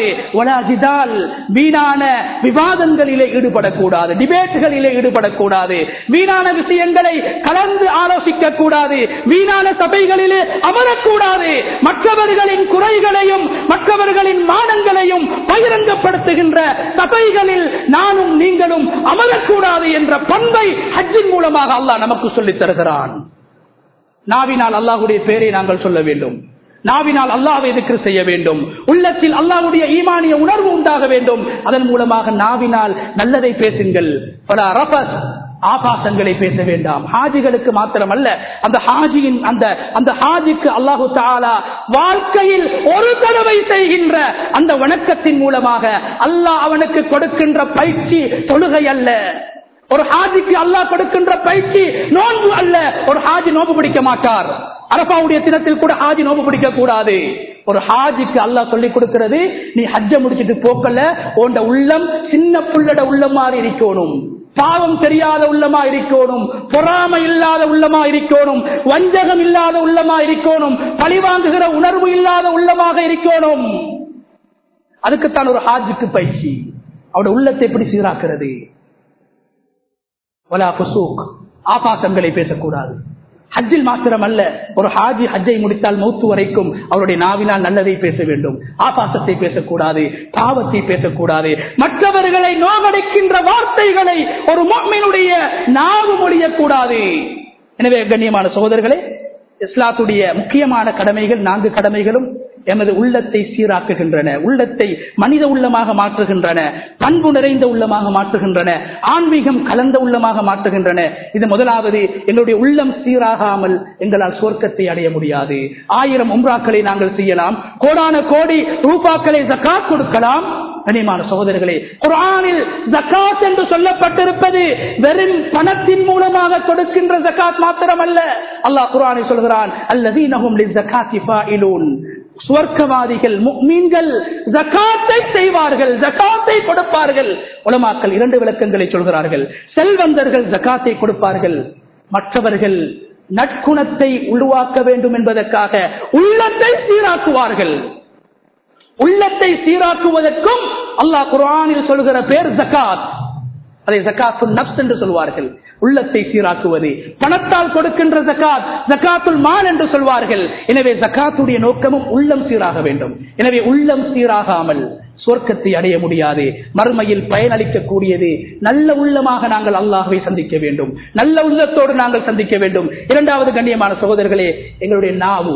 வீணான விவாதங்களிலே ஈடுபடக்கூடாது, டிபேட்டுகளிலே ஈடுபடக்கூடாது, வீணான விஷயங்களை கலந்து ஆலோசிக்க கூடாது, வீணான சபைகளிலே அமரக்கூடாது, மற்றவர்களின் குறைகளையும் மற்றவர்களின் மானங்களையும் பகிரங்கப்படுத்துகின்ற சபைகளில் நானும் நீங்களும் அமரக்கூடாது என்ற பண்பை ஹஜ்ஜின் மூலமாக அல்லாஹ் நமக்கு சொல்லித் தருகிறான். நாவினால் அல்லாஹ்வுடைய பெயரை நாங்கள் சொல்ல வேண்டும், நாவினால் அல்லாஹ்வை திக்ர் செய்ய வேண்டும், உள்ளத்தில் அல்லாஹ்வுடைய ஈமானிய உணர்வு உண்டாக வேண்டும். அதன் மூலமாக நாவினால் நல்லதை பேசுங்கள். ஃபலா ரஃபத், ஆபாசங்களை பேச வேண்டாம். ஹாஜிகளுக்கு மாத்திரமல்ல, அந்த ஹாஜியின் அந்த ஹாஜிக்கு அல்லாஹு தஆலா வாழ்க்கையில் ஒரு தடவை செய்கின்ற அந்த வணக்கத்தின் மூலமாக அல்லாஹ் அவனுக்கு கொடுக்கின்ற பயிற்சி தொழுகை அல்ல. ஒரு ஹாஜிக்கு அல்லாஹ் கொடுக்கின்ற பயிற்சி நோன்பு அல்ல. ஒரு ஹாஜி நோன்பு பிடிக்க மாட்டார். அரபாவுடைய தினத்தில் கூட ஹாஜி நோன்பு பிடிக்க கூடாது. ஒரு ஹாஜிக்கு அல்லாஹ் சொல்லிக் கொடுக்கிறது, நீ ஹஜ்ஜ முடிச்சிட்டு போக்கல, உன்ட உள்ளம் சின்ன புள்ளட உள்ளம் மாதிரி இருக்கணும், பாவம் தெரியாத உள்ளமா இருக்கணும், பொறாமை இல்லாத உள்ளமா இருக்கணும், வஞ்சகம் இல்லாத உள்ளமா இருக்கணும், பழிவாங்குகிற உணர்வு இல்லாத உள்ளமாக இருக்கணும். அதுக்குத்தான் ஒரு ஹாஜிக்கு பயிற்சி. அவருடைய உள்ளத்தை எப்படி சீராக்குறது? வலா ஃபுசூக், ஆபாசங்களை பேசக்கூடாது. ஹஜ்ஜில் மாத்திரமல்ல, ஒரு ஹாஜி ஹஜ்ஜை முடித்தால் மௌத்து வரைக்கும் அவருடைய நாவினால் நல்லதை பேச வேண்டும். ஆபாசத்தை பேசக்கூடாது, பாவத்தை பேசக்கூடாது. மற்றவர்களை நோகடிக்கின்ற வார்த்தைகளை ஒரு முஃமினுடைய நாவு மொழியக்கூடாது. எனவே கண்ணியமான சகோதரர்களே, இஸ்லாத்துடைய முக்கியமான கடமைகள் 4 கடமைகளும் எமது உள்ளத்தை சீராக்குகின்றன, உள்ளத்தை மனித உள்ளமாக மாற்றுகின்றன, பண்பு நிறைந்த உள்ளமாக மாற்றுகின்றன, ஆன்மீகம் கலந்த உள்ளமாக மாற்றுகின்றன. இது முதலாவது. எங்களுடைய உள்ளம் சீராகாமல் எங்களால் சொர்க்கத்தை அடைய முடியாது. 1000 உம்ராக்களை நாங்கள் செய்யலாம், கோடான கோடி ரூபாக்களை ஜகாத் கொடுக்கலாம். கண்ணியமான சகோதரர்களே, குர்ஆனில் ஜகாத் என்று சொல்லப்பட்டிருப்பது வெறும் பணத்தின் மூலமாக கொடுக்கின்ற ஜகாத் மாத்திரமல்ல. அல்லாஹ் குர்ஆனில் சொல்கிறான், அல்லதீனஹும் லிஸ்ஸகாத்தி ஃபாயிலூன், சுவர்க்கவாதிகள் முஃமின்கள் ஜகாத்தை செய்வார்கள், ஜகாத்தை கொடுப்பார்கள். உலமாக்கள் 2 விளக்கங்களை சொல்கிறார்கள். செல்வந்தர்கள் ஜகாத்தை கொடுப்பார்கள், மற்றவர்கள் நற்குணத்தை உருவாக்க வேண்டும் என்பதற்காக உள்ளத்தை சீராக்குவார்கள். உள்ளத்தை சீராக்குவதற்கும் அல்லாஹ் குர்ஆனில் சொல்கிற பேர் ஜகாத். அதை ஜகாத்துல் நப்ஸ் என்று சொல்வார்கள். உள்ளத்தை சீராக்குவது. பணத்தால் கொடுக்கின்ற ஜகாத் ஜகாத்துல் மால் என்று சொல்வார்கள். எனவே ஜகாத்துடைய நோக்கமும் உள்ளம் சீராக வேண்டும். எனவே உள்ளம் சீராகாமல் சொர்க்கத்தை அடைய முடியாது. மறுமையில் பயனளிக்கக்கூடியது நல்ல உள்ளமாக நாங்கள் அல்லாஹ்வை சந்திக்க வேண்டும், நல்ல உள்ளத்தோடு நாங்கள் சந்திக்க வேண்டும். இரண்டாவது கண்ணியமான சகோதரர்களே, எங்களுடைய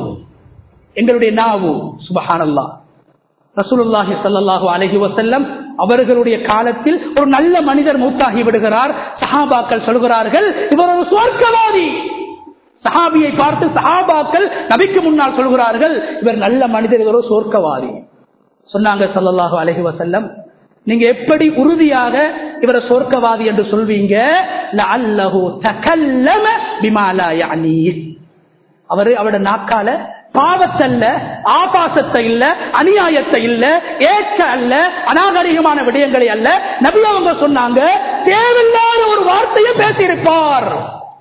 நாவு சுப்ஹானல்லாஹ், ரசூலுல்லாஹி ஸல்லல்லாஹு அலைஹி வஸல்லம் அவர்களுடைய காலத்தில் ஒரு நல்ல மனிதர் மூத்தாகி விடுகிறார். சஹாபாக்கள் சொல்கிறார்கள், இவர் ஒரு சொர்க்கவாதி. சஹாபியை பார்த்து சஹாபாக்கள் நபிக்கு முன்னால் சொல்கிறார்கள், இவர் நல்ல மனிதர், இவர் ஒரு சொர்க்கவாதி. சொன்னாங்க ஸல்லல்லாஹு அலைஹி வஸல்லம், நீங்க எப்படி உறுதியாக இவரை சொர்க்கவாதி என்று சொல்வீங்க? லஅல்லஹு தகல்லம பிமா லா யஅனி, அவருடைய நாக்கால பாவத்தல்ல, ஆபாசத்தை இல்ல, அநியாயத்தை இல்ல, ஏற்ற அல்ல, அநாகரிகமான விடயங்களை அல்ல. நபி அவங்க சொன்னாங்க, தேவையில்லாத ஒரு வார்த்தையை பேசியிருப்பார்.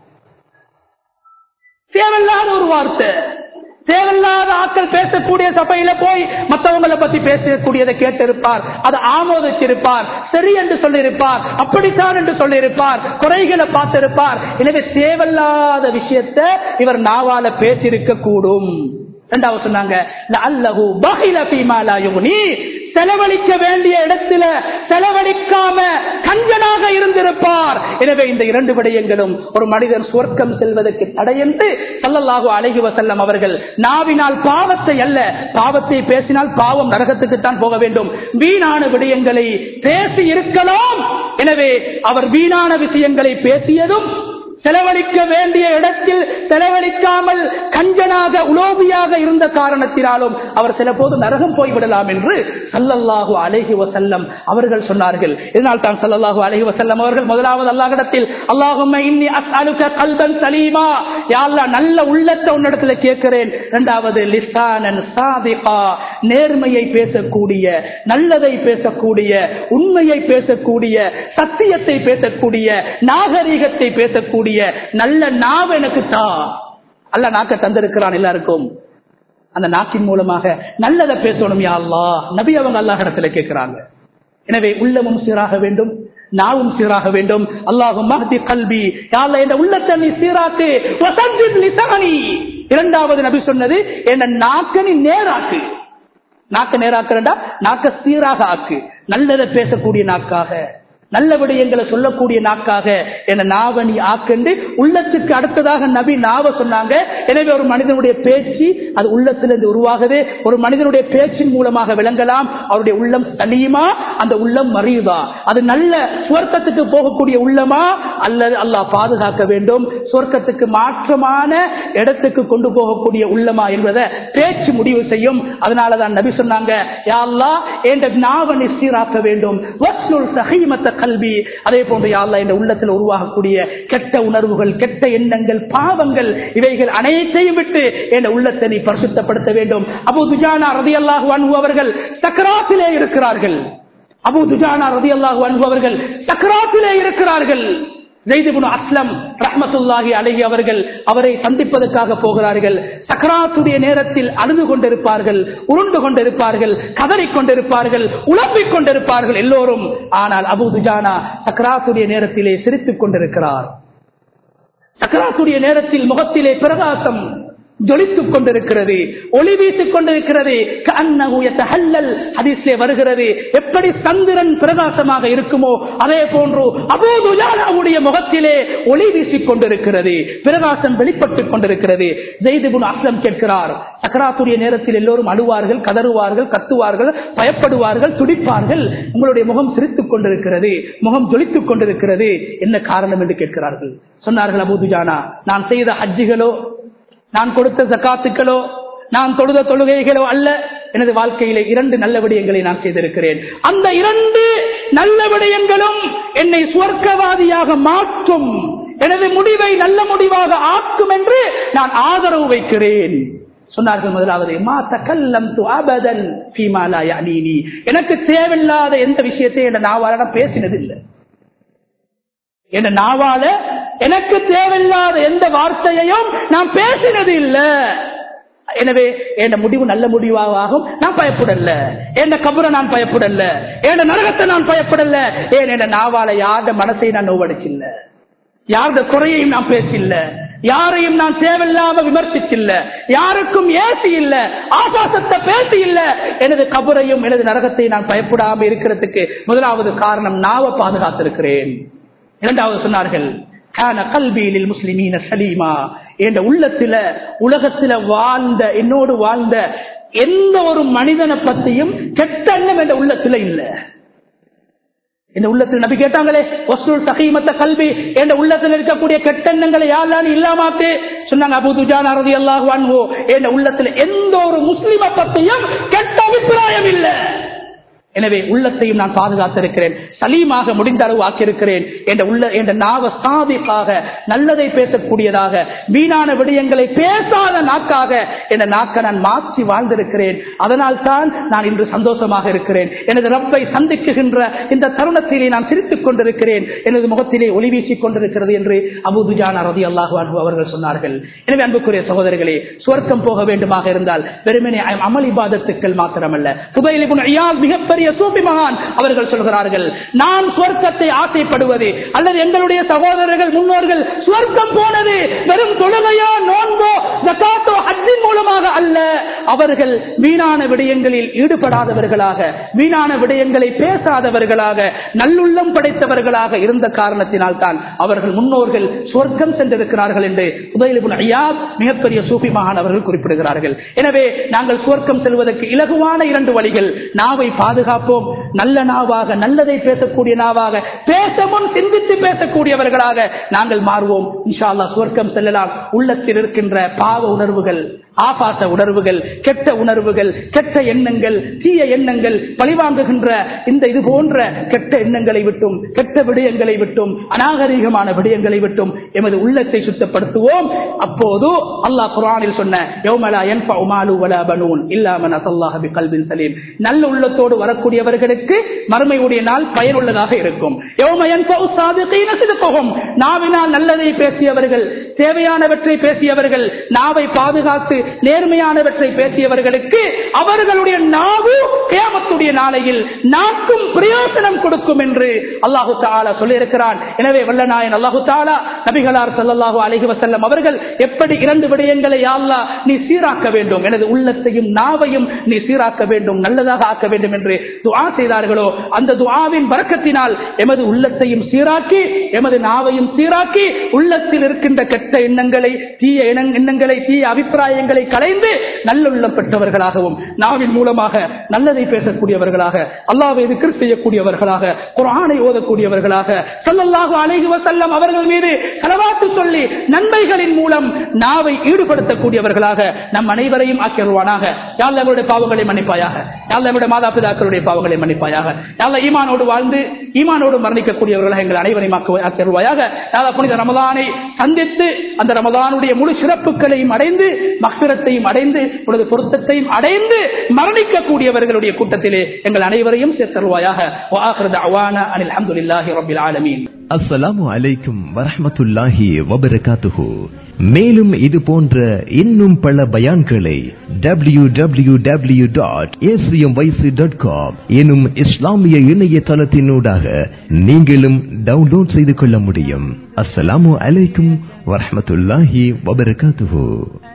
தேவையில்லாத ஒரு வார்த்தை, தேவையில்லாத ஆட்கள் பேசக்கூடிய சபையில போய் மற்றவங்களை பத்தி பேசக்கூடியதை கேட்டிருப்பார், அதை ஆமோதிச்சிருப்பார், சரி என்று சொல்லியிருப்பார், அப்படித்தான் என்று சொல்லியிருப்பார், குறைகளை பார்த்திருப்பார். எனவே தேவையில்லாத விஷயத்தை இவர் நாவால பேசியிருக்க கூடும். இரண்டாவது சொன்னாங்க, லஅல்லஹு பகில ஃபீமா லா யுக்னி, செலவழிக்க வேண்டிய இடத்துல செலவழிக்காம கஞ்சனாக இருந்திருப்பார். எனவே இந்த 2 விடயங்களும் ஒரு மனிதன் சுவர்க்கம் செல்வதற்கு தடை என்று ஸல்லல்லாஹு அலைஹி வஸல்லம் அவர்கள் நாவினால் பாவத்தை அல்ல, பாவத்தை பேசினால் பாவம் நரகத்துக்கு தான் போக வேண்டும், வீணான விடயங்களை பேசி இருக்கலாம். எனவே அவர் வீணான விஷயங்களை பேசியதும், செலவழிக்க வேண்டிய இடத்தில் செலவழிக்காமல் கஞ்சனாக உலோபியாக இருந்த காரணத்தினாலும் அவர் சில போது நரகம் போய்விடலாம் என்று ஸல்லல்லாஹு அலைஹி வஸல்லம் அவர்கள் சொன்னார்கள். இதனால் தான் ஸல்லல்லாஹு அலைஹி வஸல்லம் அவர்கள் முதலாவது அல்லாஹ்விடத்தில், அல்லாஹும்ம இன்னி அஸ்அலுக கல்பன் சலீமா, யா அல்லாஹ் நல்ல உள்ளத்தை உன்னிடத்துல கேட்கிறேன். இரண்டாவது லிசானன் சாதிகா, நேர்மையை பேசக்கூடிய, நல்லதை பேசக்கூடிய, உண்மையை பேசக்கூடிய, சத்தியத்தை பேசக்கூடிய, நாகரிகத்தை பேசக்கூடிய நல்ல நாவு எனக்கு தா. அல்லாஹ் நாக்க தந்திருக்கிறான் எல்லாருக்கும். அந்த நாக்கின் மூலமாக நல்லதை பேசணும் யா அல்லாஹ். நபி அவங்க அல்லாஹ் இடத்துல கேட்கிறாங்க. எனவே உள்ளமும் சீராக வேண்டும், நாவும் சீராக வேண்டும். அல்லாஹும்ம ஹ்தி கல்பி, யா அல்லாஹ் என் உள்ளத்தை நீ சீராக்கு. வஸஜ்ஜித் லிசானி, இரண்டாவது நபி சொன்னது, என்ன நாக்க நீ நேராக்கு. நாக்க நேராக்குறா, நாக்க சீராக ஆக்கு. நல்லதை பேசக்கூடிய நாக்காக, நல்ல விடயங்களை சொல்லக்கூடிய நாக்காக என நாவணி ஆக்கண்டு. உள்ளத்துக்கு அடுத்ததாக நபி நாவ சொன்னாங்க. எனவே ஒரு மனிதனுடைய பேச்சு அது உள்ளத்திலிருந்து உருவாகுது. ஒரு மனிதனுடைய பேச்சின் மூலமாக விளங்கலாம் அவருடைய உள்ளம் சலீமா அந்த உள்ளம் மரீதா, அது நல்ல சுவர்க்கத்துக்கு போகக்கூடிய உள்ளமா அல்லது அல்லாஹ் பாதுகாக்க வேண்டும் சுவர்க்கத்துக்கு மாற்றமான இடத்துக்கு கொண்டு போகக்கூடிய உள்ளமா என்பதை பேச்சு முடிவு செய்யும். அதனாலதான் நபி சொன்னாங்க, யா அல்லாஹ் என்ற நாவனை சீராக்க வேண்டும், வஸ்னுல் சஹீமத்த கல்வி. அதே போன்று யா அல்லாஹ் என்ற உள்ளத்தில் உருவாகக்கூடிய கெட்ட உணர்வுகள், கெட்ட எண்ணங்கள், பாவங்கள் இவைகள் அனைத்தையும் விட்டு என்ற உள்ளத்தை நீ பரிசுத்தப்படுத்த வேண்டும். அபூ துஜானா ரலியல்லாஹு அன்ஹு அவர்கள் சக்ராத்திலே இருக்கிறார்கள். அபூ துஜானா ரலியல்லாஹு அன்ஹு அவர்கள் சக்ராத்திலே இருக்கிறார்கள். ஸைத் இப்னு அஸ்லம் ரஹ்மத்துல்லாஹி அலைஹி அவர்கள் அவரை சந்திப்பதற்காக போகிறார்கள். சக்ராத்துடைய நேரத்தில் அழுது கொண்டிருப்பார்கள், உருண்டு கொண்டிருப்பார்கள், கதறிக் கொண்டிருப்பார்கள், உழப்பிக் கொண்டிருப்பார்கள் எல்லோரும். ஆனால் அபூ துஜானா சக்ராத்துடைய நேரத்திலே சிரித்துக் கொண்டிருக்கிறார். சக்ராத்துடைய நேரத்தில் முகத்திலே பிரகாசம் ஜொலித்துக் கொண்டிருக்கிறது, ஒளி வீசிக் கொண்டிருக்கிறது. ஹதீஸிலே வருகிறது, எப்படி சந்திரன் பிரகாசமாக இருக்குமோ அதே போன்று அபூ துஜானாவுடைய முகத்திலே ஒளி வீசிக் கொண்டிருக்கிறது, பிரகாசம் வெளிப்பட்டுக் கொண்டிருக்கிறது. ஸைத் இப்னு அஸ்லம் கேட்கிறார், சக்ராத்துடைய நேரத்தில் எல்லோரும் அழுவார்கள், கதறுவார்கள், கத்துவார்கள், பயப்படுவார்கள், துடிப்பார்கள், உங்களுடைய முகம் சிரித்துக் கொண்டிருக்கிறது, முகம் ஜொலித்துக் கொண்டிருக்கிறது, என்ன காரணம் என்று கேட்கிறார்கள். சொன்னார்கள், அபூ துஜானா, நான் செய்த ஹஜ்ஜுகளோ, நான் கொடுத்த ஜகாத்துக்களோ, நான் தொழுத தொழுகைகளோ அல்ல, எனது வாழ்க்கையிலே 2 நல்ல விடயங்களை நான் செய்திருக்கிறேன். அந்த 2 நல்ல விடயங்களும் என்னை சுவர்க்கவாதியாக மாற்றும், எனது முடிவை நல்ல முடிவாக ஆக்கும் என்று நான் ஆதரவு வைக்கிறேன். சொன்னார்கள், முதலாவது, மா தகல்லம்து அபதன் ஃபீமா லா யஅனீனி, எனக்கு தேவையில்லாத எந்த விஷயத்தை என் நாவால நான் பேசினதில்லை. என் நாவால எனக்கு தேவையில்லாத எந்த வார்த்தையையும் நான் பேசினது இல்லை. எனவே என் முடிவு நல்ல முடிவாகும். நான் பயப்படல, என் கபரை நான் பயப்படல, என் நரகத்தை நான் பயப்படல. ஏன் என் நாவால யாருடைய மனசை நான் நோவடிச்சில்ல, யாருடைய குறையையும் நான் பேசில்ல, யாரையும் நான் தேவையில்லாம விமர்சிச்சில்ல, யாருக்கும் ஏசி இல்ல, ஆபாசத்தை பேசி இல்ல. எனது கபரையும் எனது நரகத்தை நான் பயப்படாம இருக்கிறதுக்கு முதலாவது காரணம் நாவை பாதுகாத்திருக்கிறேன். இரண்டாவது சொன்னார்கள், கான கல்பி லில் முஸ்லிமீன சலீமா, என்ற உள்ளத்தில உலகத்தில வாழ்ந்த என்னோடு வாழ்ந்த எந்த ஒரு மனிதனை பத்தியும் கெட்ட எண்ணம் என்ற உள்ளத்தில இல்ல. இந்த உள்ளத்தில் நபி கேட்டாங்களே, வஸ்னுல் சஹீமத்த கல்வி, என்ற உள்ளத்தில் இருக்கக்கூடிய கெட்ட எண்ணங்களை யாரெல்லாம் இல்லாமாத்து சொன்னாங்க. அபூ துஜானா ரலியல்லாஹு அன்ஹு, என்ற உள்ளத்தில் எந்த ஒரு முஸ்லிமை பத்தியும் கெட்ட அபிப்பிராயம் இல்லை. எனவே உள்ளத்தையும் நான் பாதுகாத்திருக்கிறேன், சலீமாக முடிந்த அளவு ஆக்கியிருக்கிறேன். என்ற நாவ சாதிக்காக, நல்லதை பேசக்கூடியதாக, வீணான விடயங்களை பேசாத நாக்காக என்ற நாக்கை நான் மாற்றி வாழ்ந்திருக்கிறேன். அதனால் தான் நான் இன்று சந்தோஷமாக இருக்கிறேன். எனது ரப்பை சந்திக்குகின்ற இந்த தருணத்திலே நான் சிரித்துக் கொண்டிருக்கிறேன், எனது முகத்திலே ஒளி வீசிக் கொண்டிருக்கிறது என்று அபூ துஜானா ரலியல்லாஹு அன்ஹு அவர்கள் சொன்னார்கள். எனவே அன்புக்குரிய சகோதரர்களே, சுவர்க்கம் போக வேண்டுமாக இருந்தால் வெறுமனே அமல் இபாதத்துக்கள் மாத்திரமல்ல. ஃபுதைல் இப்னு இயாத் மிகப்பெரிய சூஃபி மகான் அவர்கள் சொல்கிறார்கள், நான் சுவர்க்கத்தை ஆசைப்படுவது அல்லது எங்களுடைய சகோதரர்கள் முன்னோர்கள் சுவர்க்கம் போனது வெறும் தொழுகையோ, நோன்போ, ஜகாத்தோ, ஹஜ்ஜின் மூலமாக அல்ல. அவர்கள் வீணான விடயங்களில் ஈடுபடாதவர்களாக, வீணான விடயங்களை பேசாதவர்களாக, நல்லுள்ளம் படைத்தவர்களாக இருந்த காரணத்தினால் தான் அவர்கள் முன்னோர்கள் சுவர்க்கம் சென்றிருக்கிறார்கள் என்று ஃபுதைல் இப்னு இயாத் மிகப்பெரிய சூஃபி மகான் அவர்கள் குறிப்பிடுகிறார்கள். எனவே நாங்கள் சுவர்க்கம் செல்வதற்கு இலகுவான 2 வழிகள். நாவை பாதுகாப்போம், நல்ல நாவாக, நல்லதை பேசக்கூடிய நாவாக, பேச முன் சிந்தித்து பேசக்கூடியவர்களாக நாங்கள் மாறுவோம். இன்ஷா அல்லாஹ் சுவர்க்கம் செல்லலாம். உள்ளத்தில் இருக்கின்ற பாவ உணர்வுகள், ஆபாச உணர்வுகள், கெட்ட உணர்வுகள், கெட்ட எண்ணங்கள், தீய எண்ணங்கள், பழிவாங்குகின்ற இந்த இது போன்ற கெட்ட எண்ணங்களை விட்டும், கெட்ட விடயங்களை விட்டும், அநாகரீகமான விடயங்களை விட்டும் எமது உள்ளத்தை சுத்தப்படுத்துவோம். அப்போது அல்லாஹ் குர்ஆனில் சொன்ன யௌமலா யன்ஃபஉ மாலு வலா பனூன் இல்லா மன் அத்தல்லாஹ பிகல்பின் சலீம், நல்ல உள்ளத்தோடு வரக்கூடியவர்களுக்கு மறுமையுடைய நாள் பயனுள்ளதாக இருக்கும். யௌம யன்ஃபஉ ஸாதிகீன சித்குஹும், நாவினால் நல்லதை பேசியவர்கள், தேவையானவற்றை பேசியவர்கள், நாவை பாதுகாத்து நேர்மையானவற்றை பேசியவர்களுக்கு அவர்களுடைய நாவு கியாமத்துடைய நாளையில் நாக்கும் பிரயோசனம் கொடுக்கும் என்று அல்லாஹு தஆலா சொல்லியிருக்கிறான். எனவே வல்லநாயன் அல்லாஹு தஆலா நபிகளார் ஸல்லல்லாஹு அலைஹி வஸல்லம் அவர்கள் எப்படி 2 விடயங்களை யா அல்லாஹ் நீ சீராக்க வேண்டும், எனது உள்ளத்தையும் நாவையும் நீ சீராக்க வேண்டும், நல்லதாக ஆக்க வேண்டும் என்று துஆ செய்தார்களோ அந்த துஆவின் பரக்கத்தினால் எமது உள்ளத்தையும் சீராக்கி எமது நாவையும் சீராக்கி உள்ளத்தில் இருக்கின்ற கெட்ட எண்ணங்களை தீய எண்ணங்களை தீய அபிப்பிராயங்களை களைந்து நல்லுள்ளம் பெற்றவர்களாகவும் நாவின் மூலமாக நல்லதை பேசக்கூடியவர்களாக அல்லாஹ்வை திக்ர் செய்யக்கூடியவர்களாக குர்ஆனை ஓதக்கூடியவர்களாக ஸல்லல்லாஹு அலைஹி வஸல்லம் அவர்கள் மீது ஸலவாத் சொல்லி நன்மைகளின் மூலம் நாவை ஈடுபடுத்தக்கூடியவர்களாக நம் அனைவரையும் ஆக்கிடுவானாக. யா அல்லாஹ் எங்களுடைய பாவங்களை மன்னிப்பாயாக. யா அல்லாஹ் எங்களுடைய மாதாபிதாக்களுடைய பாவங்களை மன்னிப்பாயாக. யா அல்லாஹ் ஈமானோடு வாழ்ந்து ஈமானோடு மரணிக்கக்கூடியவர்களாக எங்கள் அனைவரையும் ஆக்கிடுவாயாக. யா அல்லாஹ் புனித ரமலானை சந்தித்து அந்த ரமலானுடைய முழு சிறப்புகளையும் அடைந்து மக்ஃபிரத்தையும் அடைந்து உனது பொருத்தத்தையும் அடைந்து மரணிக்கக்கூடியவர்களுடைய கூட்டத்திலே எங்கள் அனைவரையும் சேர்த்தருவாயாக. வ ஆகிரு தஅவானா அனில் ஹம்துலில்லாஹி ரப்பில் ஆலமீன். அஸ்ஸலாமு அலைக்கும் வரஹ்மத்துல்லாஹி வபரகாத்துஹு. மேலும் இது போன்ற இன்னும் பல பயான்களை www.acmyc.com எனும் இஸ்லாமிய இணையதளத்தினூடாக நீங்களும் டவுன்லோட் செய்து கொள்ள முடியும். அஸ்ஸலாமு அலைக்கும் வரஹ்மத்துல்லாஹி வபரகாத்துஹு.